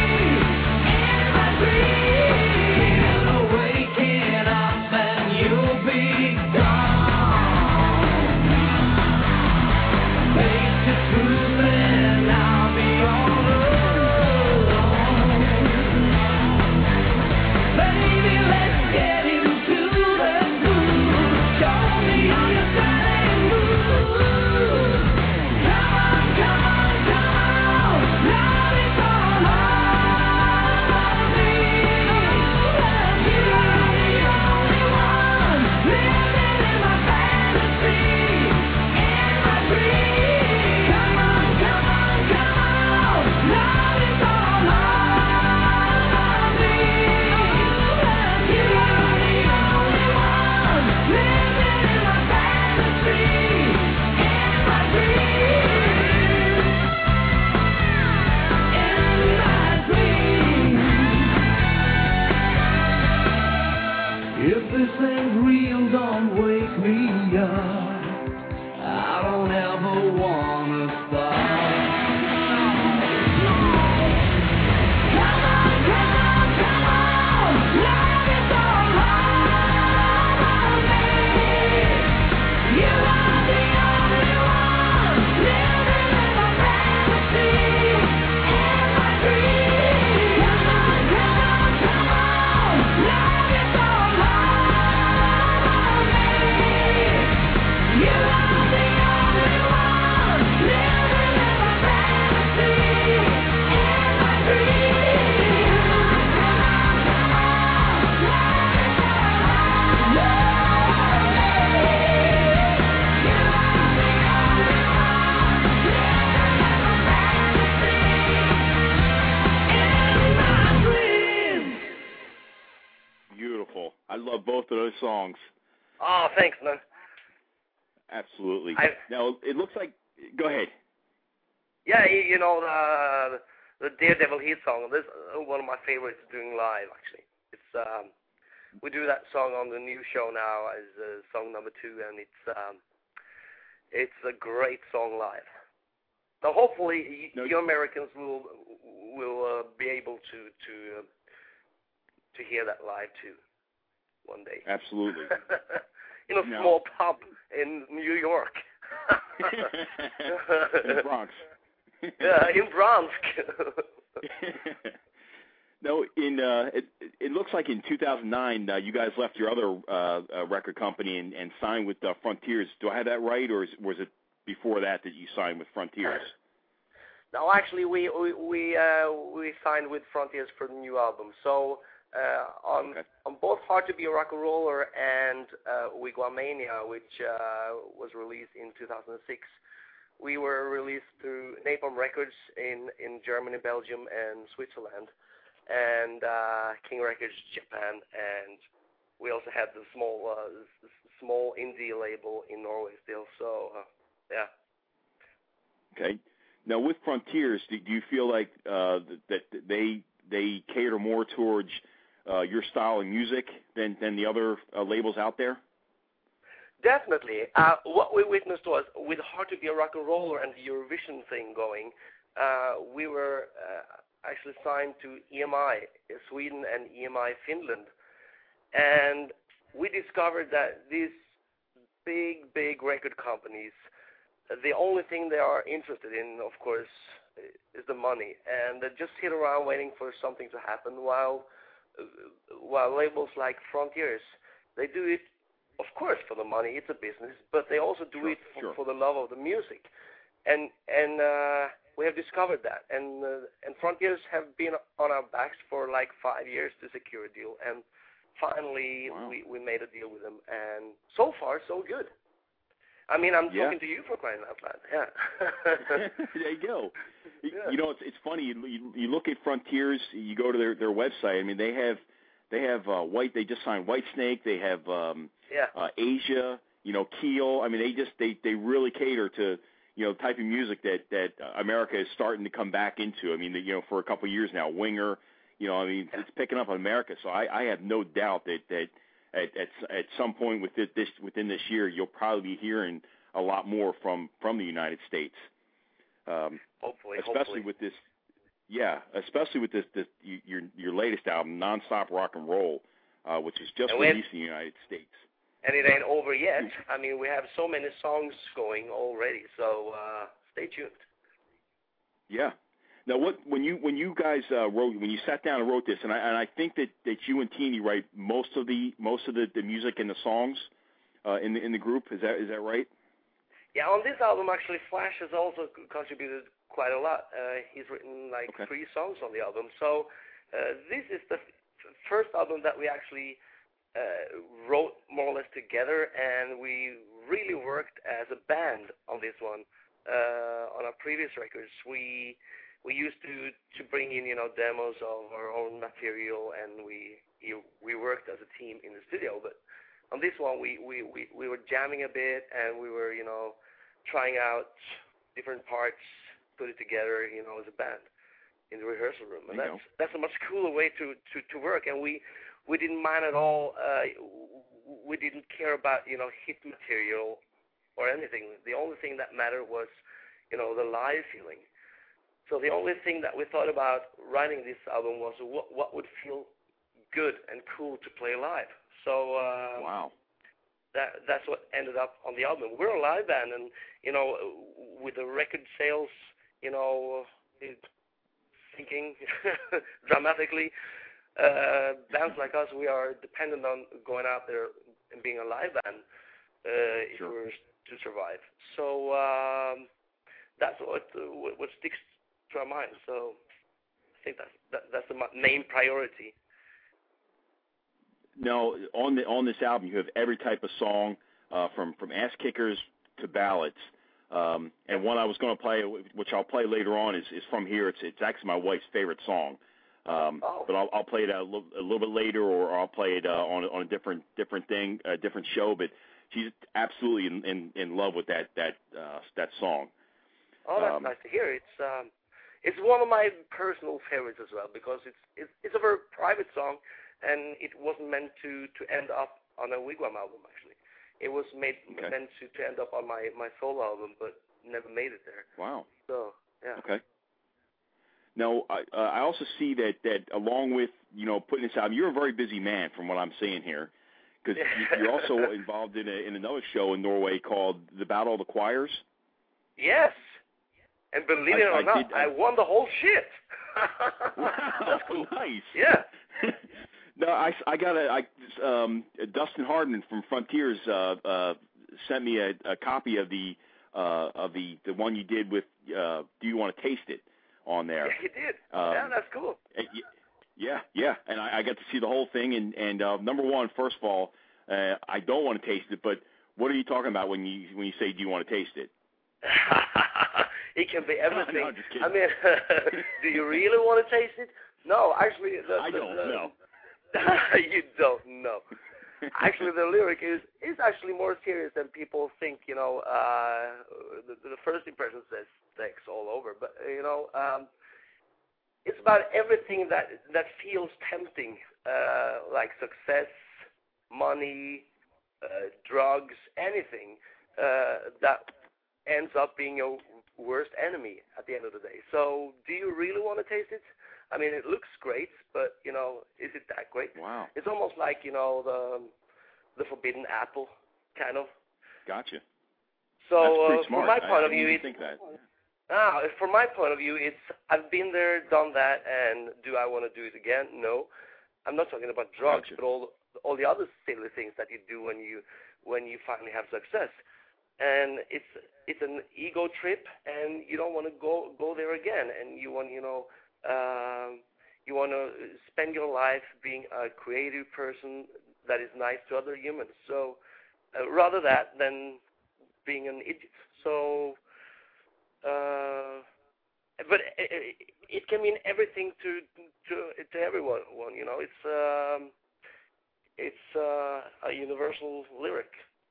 love both of those songs. Oh, thanks, man. Absolutely. I, now, it looks like, go ahead. Yeah, you, you know, the, the Daredevil Heat song, this is one of my favorites doing live, actually. It's um, we do that song on the new show now as uh, song number two, and it's um, it's a great song live. So hopefully no, you Americans will will uh, be able to to uh, to hear that live too one day. Absolutely. In a no. small pub in New York. In the Bronx. Yeah, in Bronx. No, in uh, it, it looks like in two thousand nine uh, you guys left your other uh, uh, record company and, and signed with uh, Frontiers. Do I have that right, or is, was it before that that you signed with Frontiers? No, actually, we we we, uh, we signed with Frontiers for the new album. So uh, on okay. on both Hard to Be a Rock and Roller and uh, Wigwamania, which uh, was released in two thousand six, we were released through Napalm Records in, in Germany, Belgium, and Switzerland, and uh, King Records Japan, and we also had the small uh, small indie label in Norway still. So uh, yeah. Okay. Now with Frontiers, do, do you feel like uh, that they they cater more towards uh, your style of music than than the other uh, labels out there? Definitely. Uh, what we witnessed was, with Hard to Be a Rock and Roller and the Eurovision thing going, uh, we were uh, actually signed to E M I Sweden and E M I Finland, and we discovered that these big, big record companies, the only thing they are interested in, of course, is the money, and they just sit around waiting for something to happen, while uh, while labels like Frontiers, they do it, of course, for the money. It's a business, but they also do sure, it for, sure. for the love of the music, and and uh, we have discovered that, and uh, and Frontiers have been on our backs for like five years to secure a deal, and finally wow. we we made a deal with them, and so far so good. I mean, I'm yeah. talking to you for crying out loud. Yeah. There you go. Yeah. You know, it's it's funny. You, you you look at Frontiers. You go to their their website. I mean, they have they have uh, White. They just signed Whitesnake. They have um, yeah. uh, Asia. You know, Keel. I mean, they just they they really cater to you know type of music that that America is starting to come back into. I mean, you know, for a couple of years now, Winger. You know, I mean, yeah. it's picking up in America. So I, I have no doubt that that. At, at at some point with this, this within this year, you'll probably be hearing a lot more from, from the United States. Um, hopefully, especially hopefully. with this, yeah, especially with this, this your your latest album, Nonstop Rock and Roll, uh, which is just released in the United States. And it ain't over yet. I mean, we have so many songs going already, so uh, stay tuned. Yeah. Now, what when you when you guys uh, wrote when you sat down and wrote this, and I and I think that, that you and Teeny write most of the most of the, the music and the songs uh, in the in the group. Is that is that right? Yeah, on this album actually, Flash has also contributed quite a lot. Uh, he's written like okay. three songs on the album. So uh, this is the f- first album that we actually uh, wrote more or less together, and we really worked as a band on this one. Uh, on our previous records, we We used to, to bring in, you know, demos of our own material, and we you, we worked as a team in the studio. But on this one, we, we, we, we were jamming a bit, and we were, you know, trying out different parts, put it together, you know, as a band in the rehearsal room. And that's know. that's a much cooler way to, to, to work. And we we didn't mind at all. Uh, we didn't care about, you know, hit material or anything. The only thing that mattered was, you know, the live feeling. So the only thing that we thought about writing this album was what, what would feel good and cool to play live. So uh, wow, that that's what ended up on the album. We're a live band, and you know, with the record sales, you know, sinking dramatically, uh, bands like us, we are dependent on going out there and being a live band uh, if sure. we're to survive. So um, that's what uh, what sticks to our minds. So I think that's that, that's the main priority. Now, on the on this album, you have every type of song, uh, from from ass kickers to ballads. Um, and one I was going to play, which I'll play later on, is, is from here. It's it's actually my wife's favorite song. Um, Oh. But I'll, I'll play it a little, a little bit later, or I'll play it uh, on on a different different thing, a different show. But she's absolutely in, in, in love with that that uh, that song. Oh, that's Um, nice to hear. It's um, it's one of my personal favorites as well because it's it's, it's a very private song, and it wasn't meant to, to end up on a Wigwam album. Actually, it was made Okay. meant to, to end up on my, my solo album, but never made it there. Wow. So yeah. Okay. Now, I, uh, I also see that, that along with, you know, putting this out, you're a very busy man from what I'm seeing here, because you're also involved in, a, in another show in Norway called The Battle of the Choirs. Yes. And believe I- it or I not, did- I- I won the whole shit. Wow, That's cool. nice. Yeah. No, I, I got a, I, um, Dustin Hardman from Frontiers uh, uh, sent me a, a copy of the uh, of the, the one you did with uh, Do You Want to Taste It on there. Yeah, you did. Um, yeah, that's cool. Uh, y- Yeah, yeah, and I, I got to see the whole thing. And, and uh, number one, first of all, uh, I don't want to taste it, but what are you talking about when you when you say do you want to taste it? It can be everything. No, I'm just kidding. I mean, do you really want to taste it? No, actually, the, I the, don't the, know. You don't know. Actually, the lyric is is actually more serious than people think. You know, uh, the, the first impression says sex all over, but you know, um, it's about everything that that feels tempting, uh, like success, money, uh, drugs, anything uh, that ends up being your worst enemy at the end of the day. So, do you really want to taste it? I mean, it looks great, but, you know, is it that great? Wow. It's almost like, you know, the the forbidden apple, kind of. Gotcha. So, That's pretty uh, smart. from my point I, of I view, didn't it's, think that. ah, from my point of view, it's, I've been there, done that, and do I want to do it again? No. I'm not talking about drugs, Gotcha. but all all the other silly things that you do when you when you finally have success. And it's it's an ego trip, and you don't want to go go there again. And you want you know um, you want to spend your life being a creative person that is nice to other humans. So uh, rather that than being an idiot. So, uh, but it, it can mean everything to to to everyone. One, you know, it's um, it's uh, a universal lyric.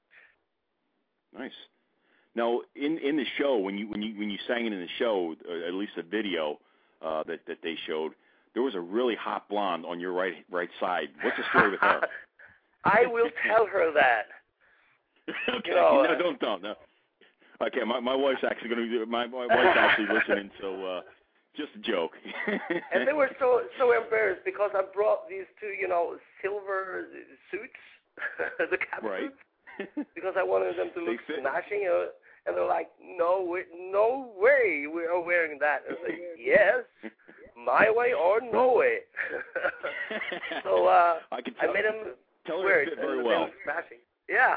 Nice. Now, in in the show, when you when you when you sang it in the show, or at least a video uh, that that they showed, there was a really hot blonde on your right right side. What's the story with her? I will tell her that. Okay, You know, no, uh, don't don't no. Okay, my my wife's actually going to my my wife's actually listening, so uh, just a joke. And they were so so embarrassed because I brought these two, you know, silver suits, the cap Right. suits, because I wanted them to They look fit. smashing. Uh, and they're like, no, we, no way we are wearing that. And I say, yes, my way or no way. So uh, I can I tell, made them tell her wear it it. fit very and well. They were smashing. Yeah.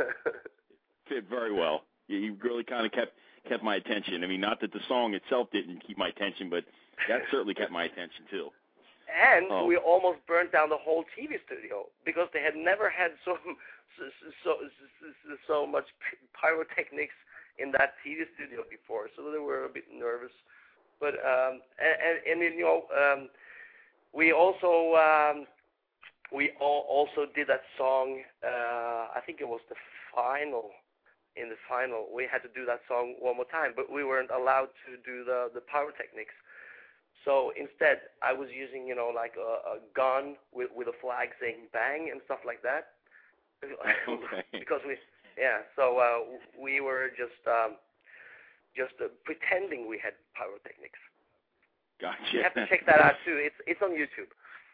Fit very well. You, you really kind of kept kept my attention. I mean, not that the song itself didn't keep my attention, but that certainly kept my attention too. And Oh. we almost burnt down the whole T V studio because they had never had so so so, so, so much pyrotechnics in that T V studio before, so they were a bit nervous. But um, and, and, and you know, um, we also um, we all also did that song. Uh, I think it was the final. In the final, we had to do that song one more time, but we weren't allowed to do the the pyrotechnics. So instead, I was using, you know, like a, a gun with with a flag saying "bang" and stuff like that. Okay. Because we, yeah. So uh, we were just um, just uh, pretending we had pyrotechnics. Gotcha. You have to check that out too. It's it's on YouTube.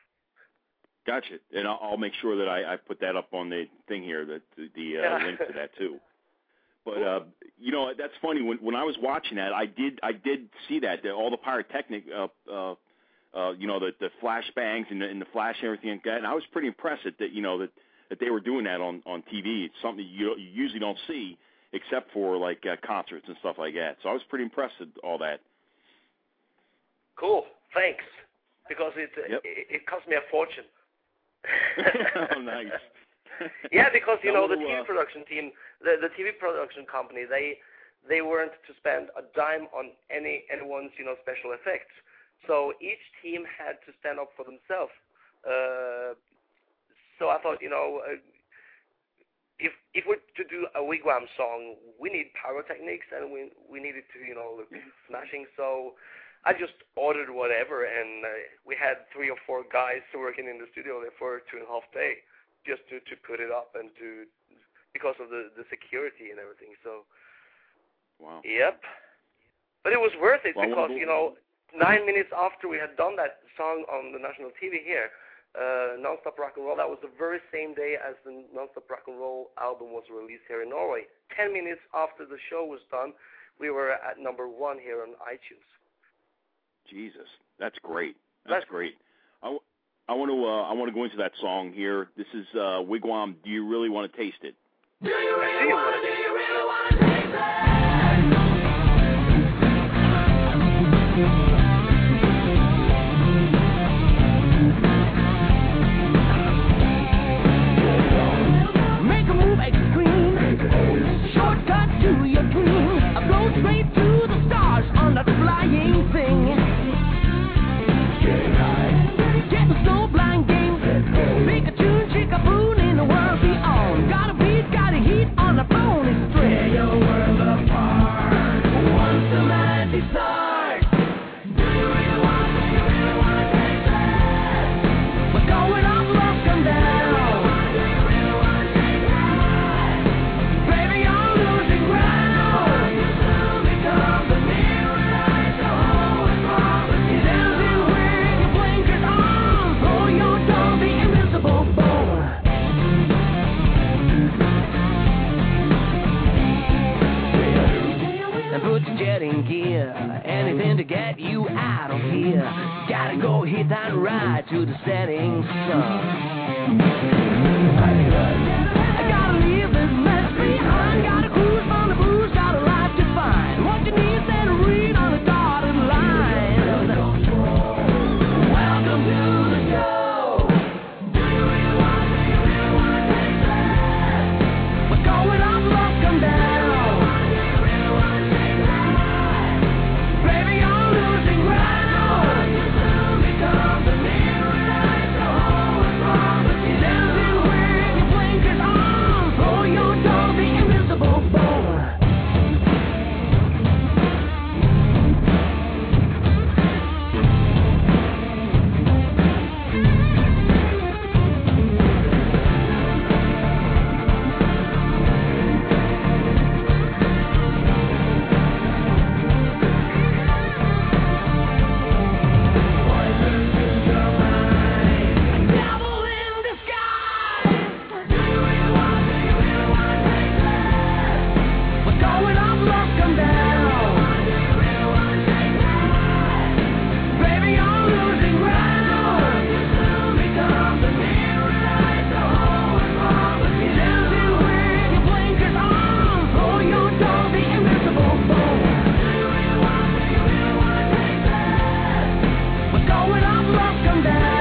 Gotcha. And I'll, I'll make sure that I, I put that up on the thing here, that the, the uh, Yeah. link to that too. But uh, you know, that's funny. When when I was watching that, I did I did see that, that all the pyrotechnic, uh, uh, uh, you know, the the flashbangs and the, and the flash and everything like that. And I was pretty impressed that, that you know that, that they were doing that on, on T V. It's something you, you usually don't see except for like uh, concerts and stuff like that. So I was pretty impressed with all that. Cool. Thanks. Because it Yep. it, it cost me a fortune. Oh, nice. Yeah, because you Now, know the little, T V uh, production team, the the T V production company, they they weren't to spend a dime on any anyone's you know special effects. So each team had to stand up for themselves. Uh, so I thought, you know, uh, if if we're to do a Wigwam song, we need pyrotechnics and we we needed to, you know, look smashing. So I just ordered whatever, and uh, we had three or four guys working in the studio there for two and a half day just to, to put it up and to because of the, the security and everything. So, wow. Yep. But it was worth it well, because, you know, nine minutes after we had done that song on the national T V here, uh, Non-Stop Rock and Roll, that was the very same day as the Non-Stop Rock and Roll album was released here in Norway. Ten minutes after the show was done, we were at number one here on iTunes. Jesus, that's great. That's, that's great. I, I want to uh, I want to go into that song here. This is uh, Wigwam. Do you really want to taste it? Do you really want to? Do you really want to taste it? Make a move extreme. Shortcut to your dream. I blow straight to the stars on that flying thing. Get the snowblind game. Pick a tune, chick a boon in the world beyond. Got a beat, got a heat on the phony string. Tear your world apart once the magic starts. Do you really want, do you really want to taste it? We're going up, up and down. Do you really want to taste it? Baby, you're losing ground. You soon become the mirror light, the whole problem. You're dancing with your blinkers on. Throw your dog the invisible bone. And put your jet in gear, anything to get you out of here. Gotta go hit that ride to the setting sun. I gotta leave this mess behind. Gotta cruise on the booze, got a life to find. What you need, then read on the dotted line. Welcome to the show. Do you really want, do you really want to taste it? We're going up, up and down. Baby, you're losing ground. You soon become the mirror light, the whole problem. You're dancing with your blinkers on. Throw your dog the invisible bone. Devil in disguise. Do you really want, do you really want to taste it? We're going up, up and down. Do you really want to taste it? Baby, you're losing ground. You soon become the mirror light, the whole problem. You're dancing with your blinkers on. Throw your dog the invisible bone. Do you really want, do you really want to taste it? We're going up, up and down.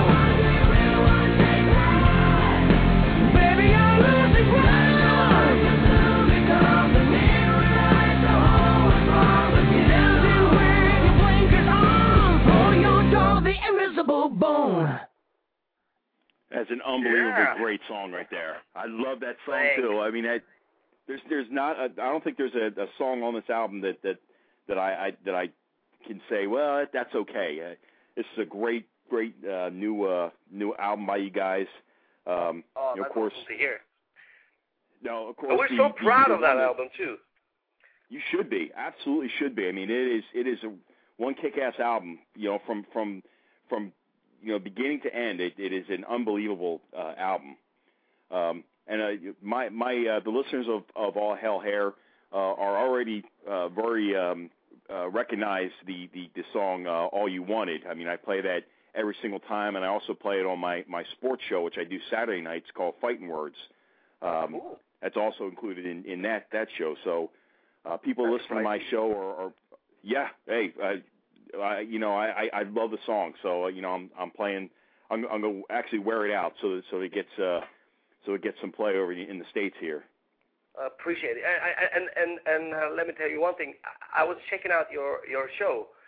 Baby, you're losing ground. You soon become the mirror light, the whole problem. You're dancing with your blinkers on. Throw your dog the invisible bone. That's an unbelievable Yeah. great song right there. I love that song Thanks. too. I mean, I, there's there's not a, I don't think there's a, a song on this album that that that I, I that I can say, well, that's okay. Uh, this is a great great uh, new uh, new album by you guys. Um, Oh, you know, that's of course, awesome to hear. no, of course. And we're the- so the- proud the of that one album too. You should be, absolutely should be. I mean, it is it is a one kick-ass album. You know, from from from you know beginning to end, it, it is an unbelievable uh, album. Um, and uh, my my uh, the listeners of, of All Hell Hair uh, are already uh, very um, uh, recognize the the, the song uh, All You Wanted. I mean, I play that every single time, and I also play it on my, my sports show, which I do Saturday nights, called Fighting Words. Um, Cool. that's also included in, in that, that show. So uh, people That's listening to my spicy. show are, are yeah, hey, uh, I, you know, I, I, I love the song. So uh, you know, I'm I'm playing. I'm, I'm going to actually wear it out so that, so it gets uh, so it gets some play over in the States here. Appreciate it. I, I, and and and uh, let me tell you one thing. I, I was checking out your your show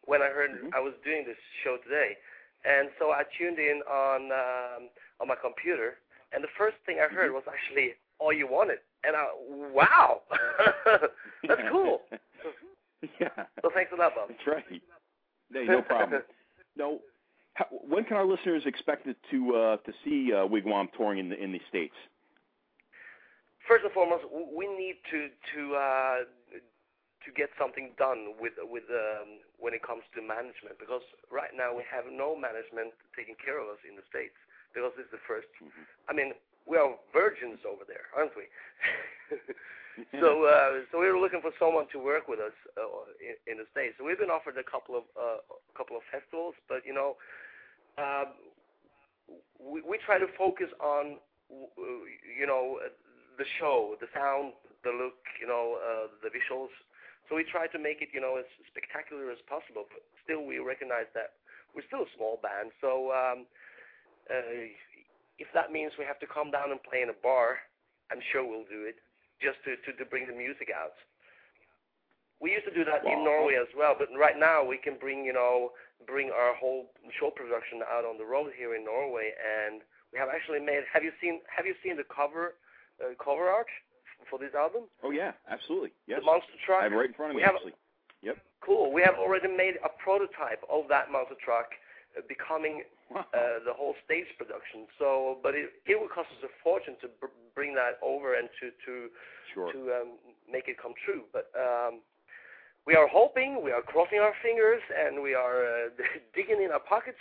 when I heard Mm-hmm. I was doing this show today. And so I tuned in on um, on my computer, and the first thing I heard was actually All You Wanted. And I, wow, that's cool. Yeah. So thanks a lot, Bob. That's right. Hey, no problem. No, how, when can our listeners expect it to uh, to see uh, Wigwam touring in the in the States? First and foremost, we need to to uh, to get something done with with um, when it comes to management, because right now we have no management taking care of us in the States, because this is the first. Mm-hmm. I mean, we are virgins over there, aren't we? so uh, so we were looking for someone to work with us uh, in, in the States. So we've been offered a couple of uh, a couple of festivals, but you know, uh, we we try to focus on you know the show, the sound, the look, you know, uh, the visuals. So we try to make it, you know, as spectacular as possible, but still we recognize that we're still a small band. So um, uh, if that means we have to come down and play in a bar, I'm sure we'll do it, just to, to, to bring the music out. We used to do that wow. in Norway as well, but right now we can bring, you know, bring our whole show production out on the road here in Norway, and we have actually made. Have you seen Have you seen the cover uh, cover art for this album? Oh yeah, absolutely. Yes. The monster truck. I have it right in front of we me. Have, actually. Yep. Cool. We have already made a prototype of that monster truck, uh, becoming wow. uh, the whole stage production. So, but it it will cost us a fortune to br- bring that over and to to sure. to um, make it come true. But um, we are hoping, we are crossing our fingers, and we are uh, digging in our pockets.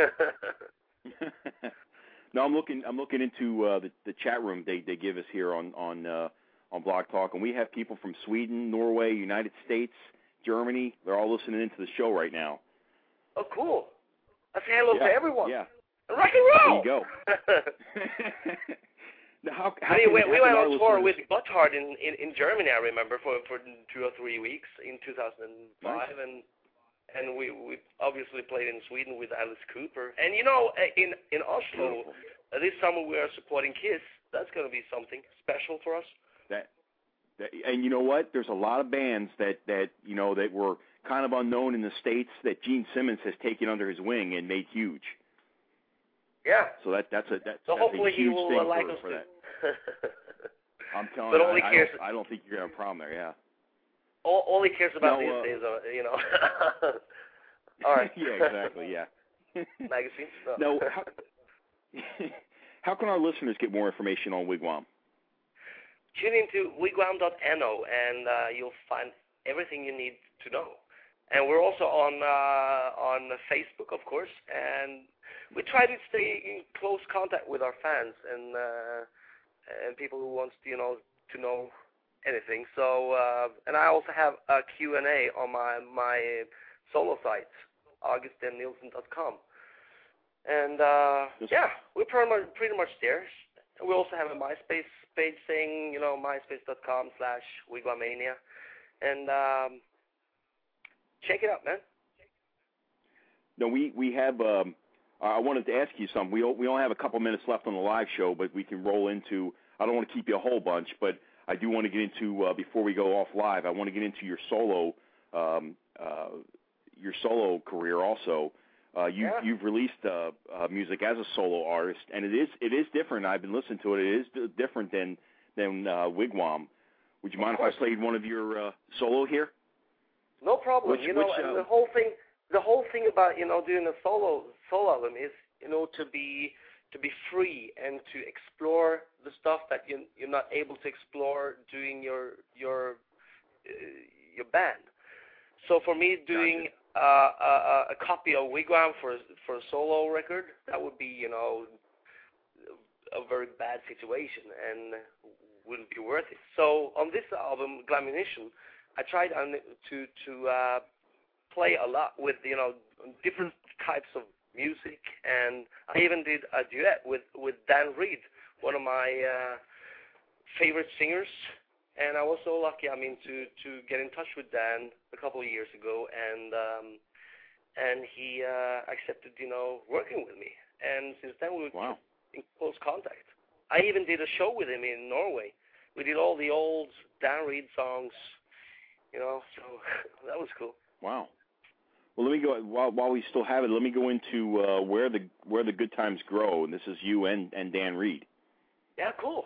No, I'm looking. I'm looking into uh, the the chat room they, they give us here on on uh, on Blog Talk, and we have people from Sweden, Norway, United States, Germany. They're all listening into the show right now. Oh, cool! I say hello yeah, to everyone. Yeah. Rock and roll. There you go. Now, how, how I mean, can, we, how we went on tour listeners... with Gotthard in, in, in Germany, I remember, for for two or three weeks in two thousand five, nice. and and we, we obviously played in Sweden with Alice Cooper. And you know, in in Oslo uh, this summer we are supporting Kiss. That's going to be something special for us. That, that, and you know what? There's a lot of bands that that you know that were kind of unknown in the States that Gene Simmons has taken under his wing and made huge. Yeah. So that that's a that's, so that's hopefully a huge he will thing uh, like for, us for too. that. I'm telling but you, all he I, cares, I, don't, I don't think you're gonna have a problem there. Yeah. All, all he cares about no, these uh, days are, you know. All right. Yeah, exactly. Yeah. Magazines. No. No. How, how can our listeners get more information on Wigwam? Tune into wigwam dot no and uh, you'll find everything you need to know. And we're also on uh, on Facebook, of course, and we try to stay in close contact with our fans and uh, and people who want to, you know, to know anything. So, uh, and I also have a Q and A on my my solo site, augustin nielsen dot com. And uh, yeah, we're pretty much pretty much there. We also have a MySpace page saying, you know, myspace dot com slash wigwamania, and um, check it out, man. No, we we have. Um, I wanted to ask you something. We we only have a couple minutes left on the live show, but we can roll into. I don't want to keep you a whole bunch, but I do want to get into uh, before we go off live. I want to get into your solo, um, uh, your solo career also. Uh, you yeah. you've released uh, uh, music as a solo artist, and it is it is different. I've been listening to it. It is d- different than than uh, Wigwam. Would you mind if I played one of your uh, solo here? No problem. Which, you know, which, uh, and the whole thing, the whole thing about, you know, doing a solo solo album is, you know, to be to be free and to explore the stuff that you you're not able to explore doing your your uh, your band. So for me, doing Gotcha. uh, a, a copy of Wigwam for for a solo record, that would be, you know, a very bad situation and wouldn't be worth it. So on this album, Glamunition, I tried to to uh, play a lot with, you know, different types of music, and I even did a duet with, with Dan Reed, one of my uh, favorite singers. And I was so lucky, I mean, to, to get in touch with Dan a couple of years ago, and um, and he uh, accepted, you know, working with me. And since then we were wow. in close contact. I even did a show with him in Norway. We did all the old Dan Reed songs, you know, so that was cool. Wow. Well, let me go while while we still have it. Let me go into uh, where the where the good times grow, and this is you and, and Dan Reed. Yeah, cool.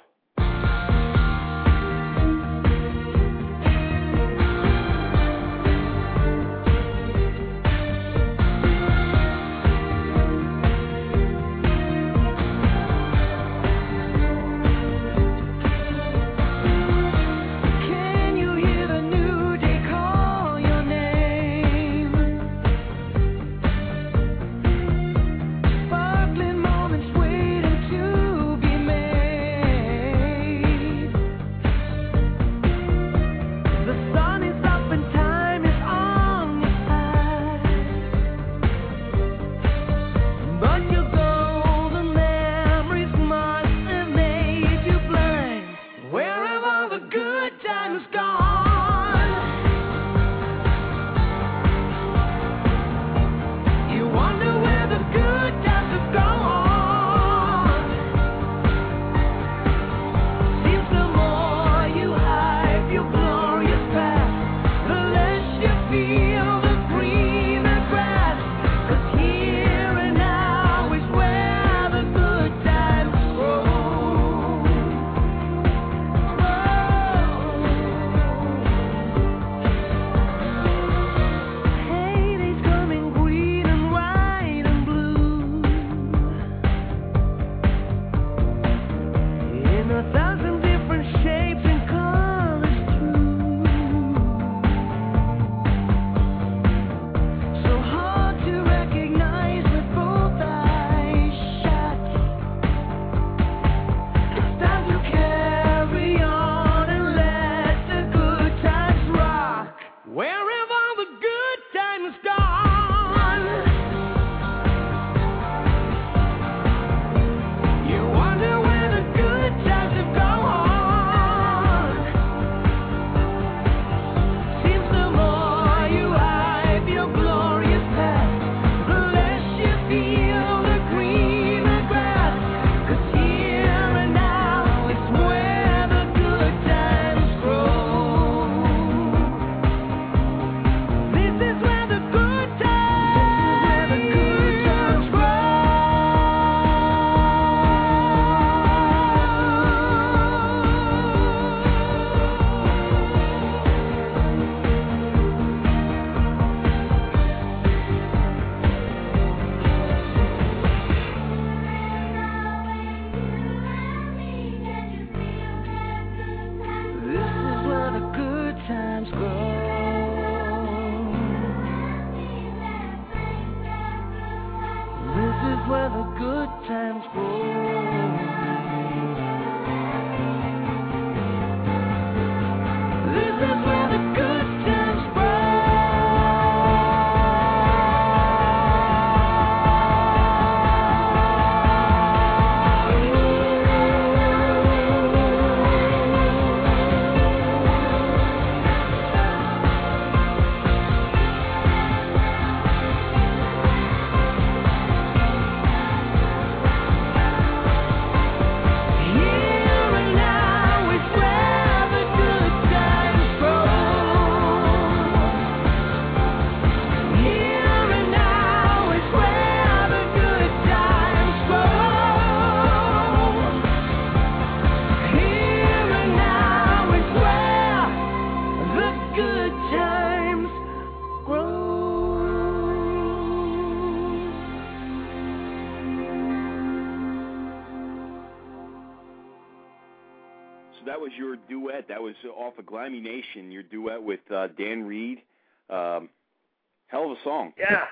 That was your duet. That was off of Glammy Nation, your duet with uh, Dan Reed. Um, hell of a song. Yeah.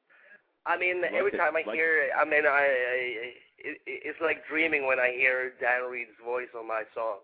I mean, Liked every it. time I Liked hear it, I mean, I, I it, it's like dreaming when I hear Dan Reed's voice on my song.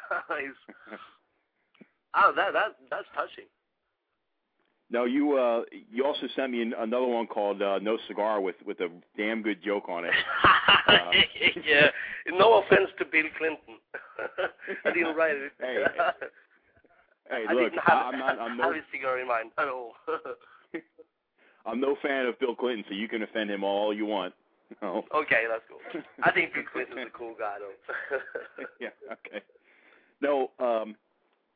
oh, that that that's touching. No, you uh, you also sent me an, another one called uh, No Cigar with, with a damn good joke on it. uh, yeah, no offense to Bill Clinton. I didn't write it. Hey, hey I look, didn't have, I'm not. I'm no, have a cigar in mind at all. I'm no fan of Bill Clinton, so you can offend him all you want. No. Okay, that's cool. I think Bill Clinton's a cool guy, though. Yeah. Okay. No. Um,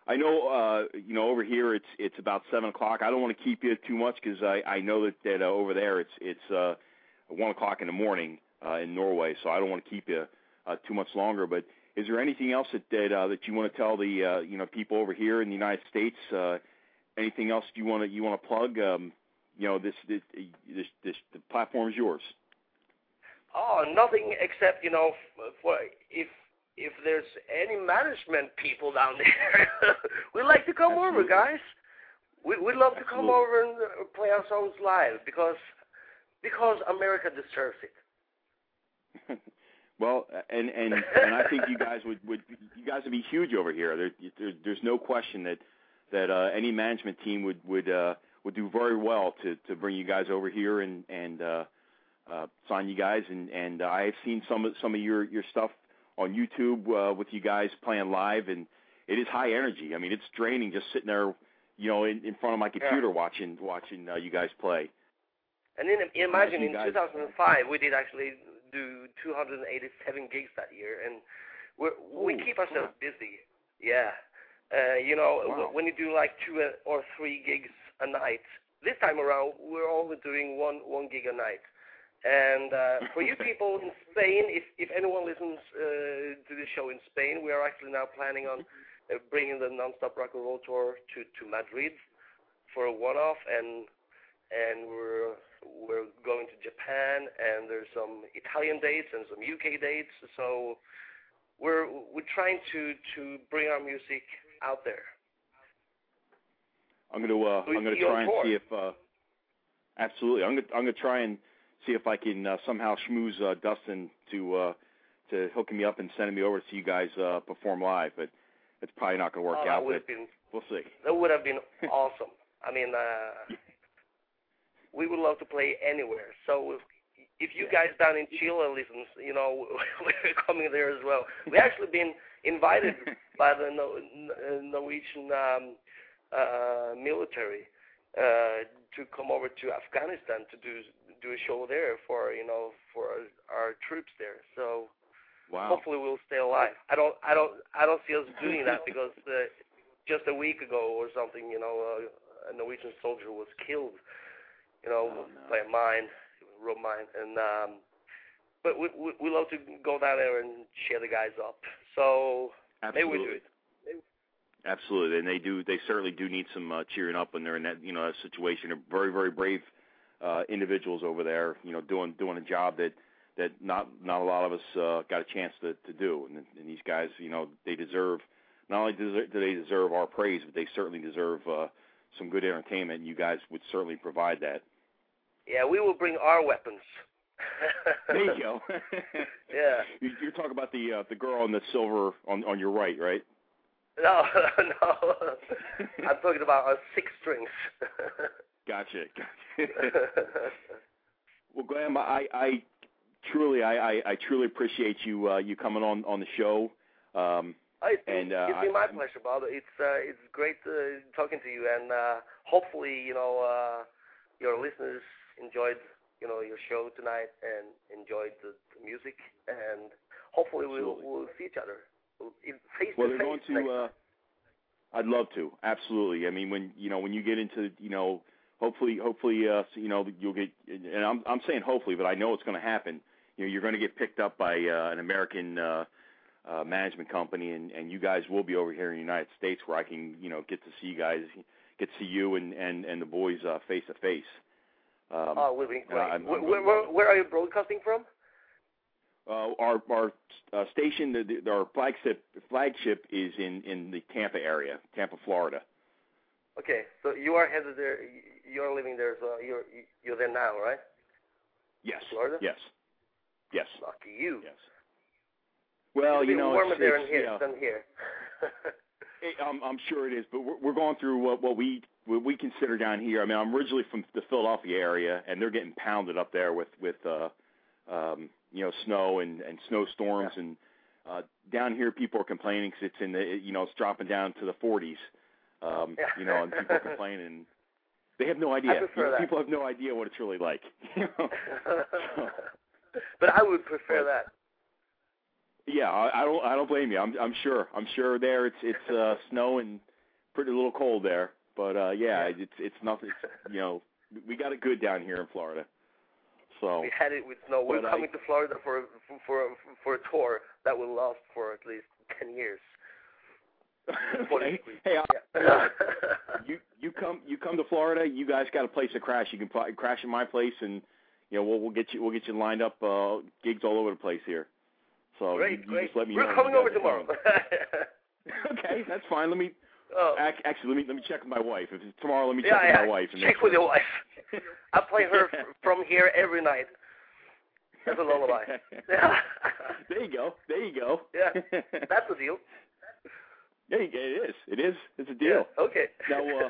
I know, uh, you know, over here it's it's about seven o'clock. I don't want to keep you too much because I, I know that, that uh, over there it's it's uh, one o'clock in the morning uh, in Norway, so I don't want to keep you uh, too much longer. But is there anything else that that, uh, that you want to tell the uh, you know people over here in the United States? Uh, anything else you want to you want to plug? Um, you know, this this, this this the platform is yours. Oh, nothing except you know, for if. If there's any management people down there, we'd like to come Absolutely. over, guys. We, we'd love to come Absolutely. over and uh, play our songs live because because America deserves it. Well, and and and I think you guys would, would you guys would be huge over here. There, there there's no question that that uh, any management team would would uh, would do very well to, to bring you guys over here and and uh, uh, sign you guys. And and uh, I have seen some of some of your your stuff on YouTube uh, with you guys playing live, and it is high energy. I mean, it's draining just sitting there, you know, in, in front of my computer yeah. watching watching uh, you guys play. And in, imagine in guys, two thousand five we did actually do two hundred eighty-seven gigs that year, and we're, we Ooh, keep ourselves cool. busy. Yeah, uh, you know, Wow. when you do like two or three gigs a night. This time around, we're only doing one one gig a night. And uh, for you people in Spain, if, if anyone listens uh, to the show in Spain, we are actually now planning on uh, bringing the Non-Stop Rock and Roll Tour to, to Madrid for a one-off, and and we're we're going to Japan, and there's some Italian dates and some U K dates. So we're we're trying to, to bring our music out there. I'm going to uh, So I'm going to try and see if uh, absolutely I'm going to, I'm going to try and see if I can uh, somehow schmooze uh, Dustin to uh, to hooking me up and sending me over to see you guys uh, perform live, but it's probably not going to work oh, out. That would but have been we'll see. That would have been awesome. I mean, uh, we would love to play anywhere. So if, if you guys down in Chile listen, you know, we're coming there as well. We've actually been invited by the no, Norwegian um, uh, military uh, to come over to Afghanistan to do do a show there for you know for our, our troops there. So wow. hopefully we'll stay alive. I don't I don't I don't see us doing that because uh, just a week ago or something, you know, uh, a Norwegian soldier was killed. You know, oh, no. by a mine, rope mine, and um, but we, we we love to go down there and cheer the guys up. So Absolutely. maybe we do it. Maybe. Absolutely, and they do. They certainly do need some uh, cheering up when they're in that you know that situation. They're very very brave uh, individuals over there. You know, doing doing a job that, that not not a lot of us uh, got a chance to, to do. And, and these guys, you know, they deserve not only do they deserve our praise, but they certainly deserve uh, some good entertainment. And you guys would certainly provide that. Yeah, we will bring our weapons. There you go. Yeah. You're talking about the uh, the girl in the silver on on your right, right? No, no. I'm talking about our six strings. Gotcha. Gotcha. Well, Graham, I, I truly, I, I, I truly appreciate you uh, you coming on, on the show. Um, oh, it's and been, uh, it's been my I, pleasure, Bob. It's uh, it's great uh, talking to you, and uh, hopefully, you know, uh, your listeners enjoyed, you know, your show tonight and enjoyed the, the music, and hopefully we'll, we'll see each other face well, to they're face. going to. Uh, I'd love to. Absolutely. I mean, when you know when you get into you know. Hopefully, hopefully, uh, you know, you'll get, and I'm, I'm saying hopefully, but I know it's going to happen. You know, you're going to get picked up by uh, an American uh, uh, management company, and, and you guys will be over here in the United States, where I can, you know, get to see you guys, get to see you and, and, and the boys uh, face to face. Um, oh, we'll be great. I'm, I'm where, where, where are you broadcasting from? Uh, our our uh, station, the, the, our flagship flagship is in, in the Tampa area, Tampa, Florida. Okay, so you are headed there. You're living there, so you're you're there now, right? Yes. Florida? Yes. Yes. Lucky you. Yes. Well, it's you know, warmer it's, there it's, than here. you know, Than here. it, I'm, I'm sure it is, but we're, we're going through what, what we what we consider down here. I mean, I'm originally from the Philadelphia area, and they're getting pounded up there with with uh, um, you know snow and, and snowstorms, yeah. and uh, down here people are complaining because it's in the you know it's dropping down to the forties. Um, yeah. You know, and people are complaining. They have no idea. I prefer You know, that. people have no idea what it's really like. You know? So, but I would prefer but, that. Yeah, I, I don't. I don't blame you. I'm. I'm sure. I'm sure there. It's. It's uh, snow and pretty little cold there, but uh, yeah, it's it's nothing. It's, you know, we got it good down here in Florida. So we had it with snow. We're but coming I, to Florida for for for for a tour that will last for at least ten years. Okay. Hey, I, you you come you come to Florida. You guys got a place to crash. You can pl- crash in my place, and you know we'll we'll get you we'll get you lined up uh, gigs all over the place here. So great, you, you great. just let me We're know coming you over guys are tomorrow. Okay, that's fine. Let me oh. ac- actually let me let me check with my wife. If it's tomorrow, let me yeah, check yeah. with my wife. And check make with sure. your wife. I play her f- from here every night. That's a lullaby. There you go. There you go. Yeah, that's the deal. Yeah, it is. It is. It's a deal. Yeah, okay. Now, uh,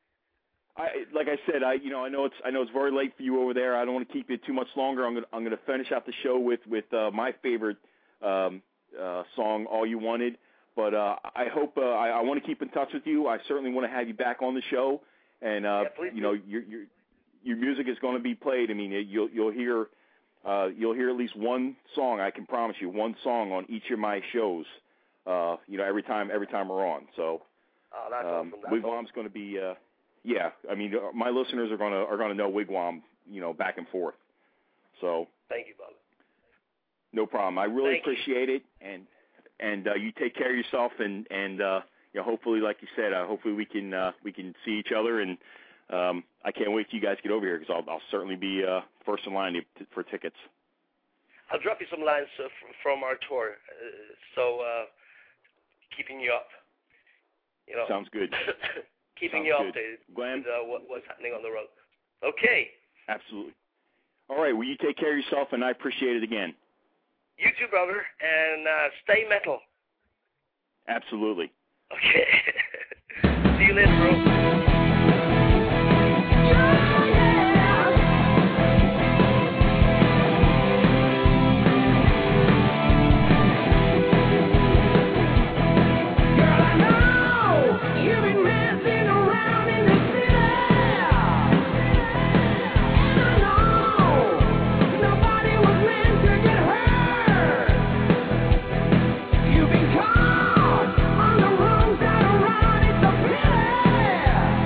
I like I said, I you know I know it's I know it's very late for you over there. I don't want to keep you too much longer. I'm gonna I'm gonna finish out the show with with uh, my favorite um, uh, song, "All You Wanted." But uh, I hope uh, I, I want to keep in touch with you. I certainly want to have you back on the show, and uh, yeah, please you know do. your your your music is going to be played. I mean, you'll you'll hear uh, you'll hear at least one song. I can promise you, one song on each of my shows. Uh, you know, every time every time we're on. So oh, that's um, awesome. That's Wigwam's awesome. going to be, uh, yeah. I mean, my listeners are going to are going to know Wigwam, you know, back and forth. So thank you, Bob. No problem. I really Thank appreciate you. it, and and uh, you take care of yourself, and and uh, you know, hopefully, like you said, uh, hopefully we can uh, we can see each other, and um, I can't wait till you guys get over here because I'll I'll certainly be uh, first in line to, for tickets. I'll drop you some lines uh, f- from our tour, uh, so uh, keeping you up. You know, Sounds good. keeping Sounds you good. updated Glenn? with uh, what, what's happening on the road. Okay. Absolutely. All right. Well, you take care of yourself, and I appreciate it again. You too, brother, and uh, stay metal. Absolutely. Okay. See you later, bro. You've been caught on the wrong side of road, it's a pity.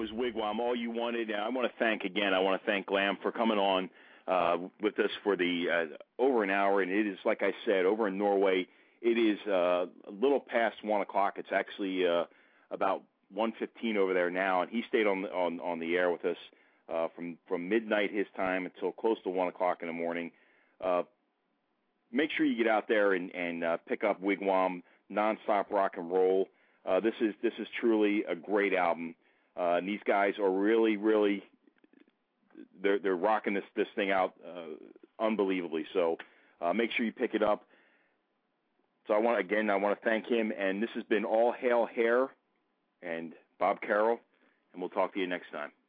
is Wigwam, All You Wanted. And I want to thank, again, I want to thank Glam for coming on uh, with us for the uh, over an hour. And it is, like I said, over in Norway, it is uh, a little past one o'clock. It's actually uh, about one fifteen over there now, and he stayed on the, on, on the air with us uh, from, from midnight his time until close to one o'clock in the morning. Uh, make sure you get out there and, and uh, pick up Wigwam, Nonstop Rock and Roll. Uh, this is this is truly a great album. Uh, and these guys are really, really they're they're rocking this this thing out uh, unbelievably. So uh, make sure you pick it up. So I want again I want to thank him, and this has been All Hail Hair and Bob Carroll, and we'll talk to you next time.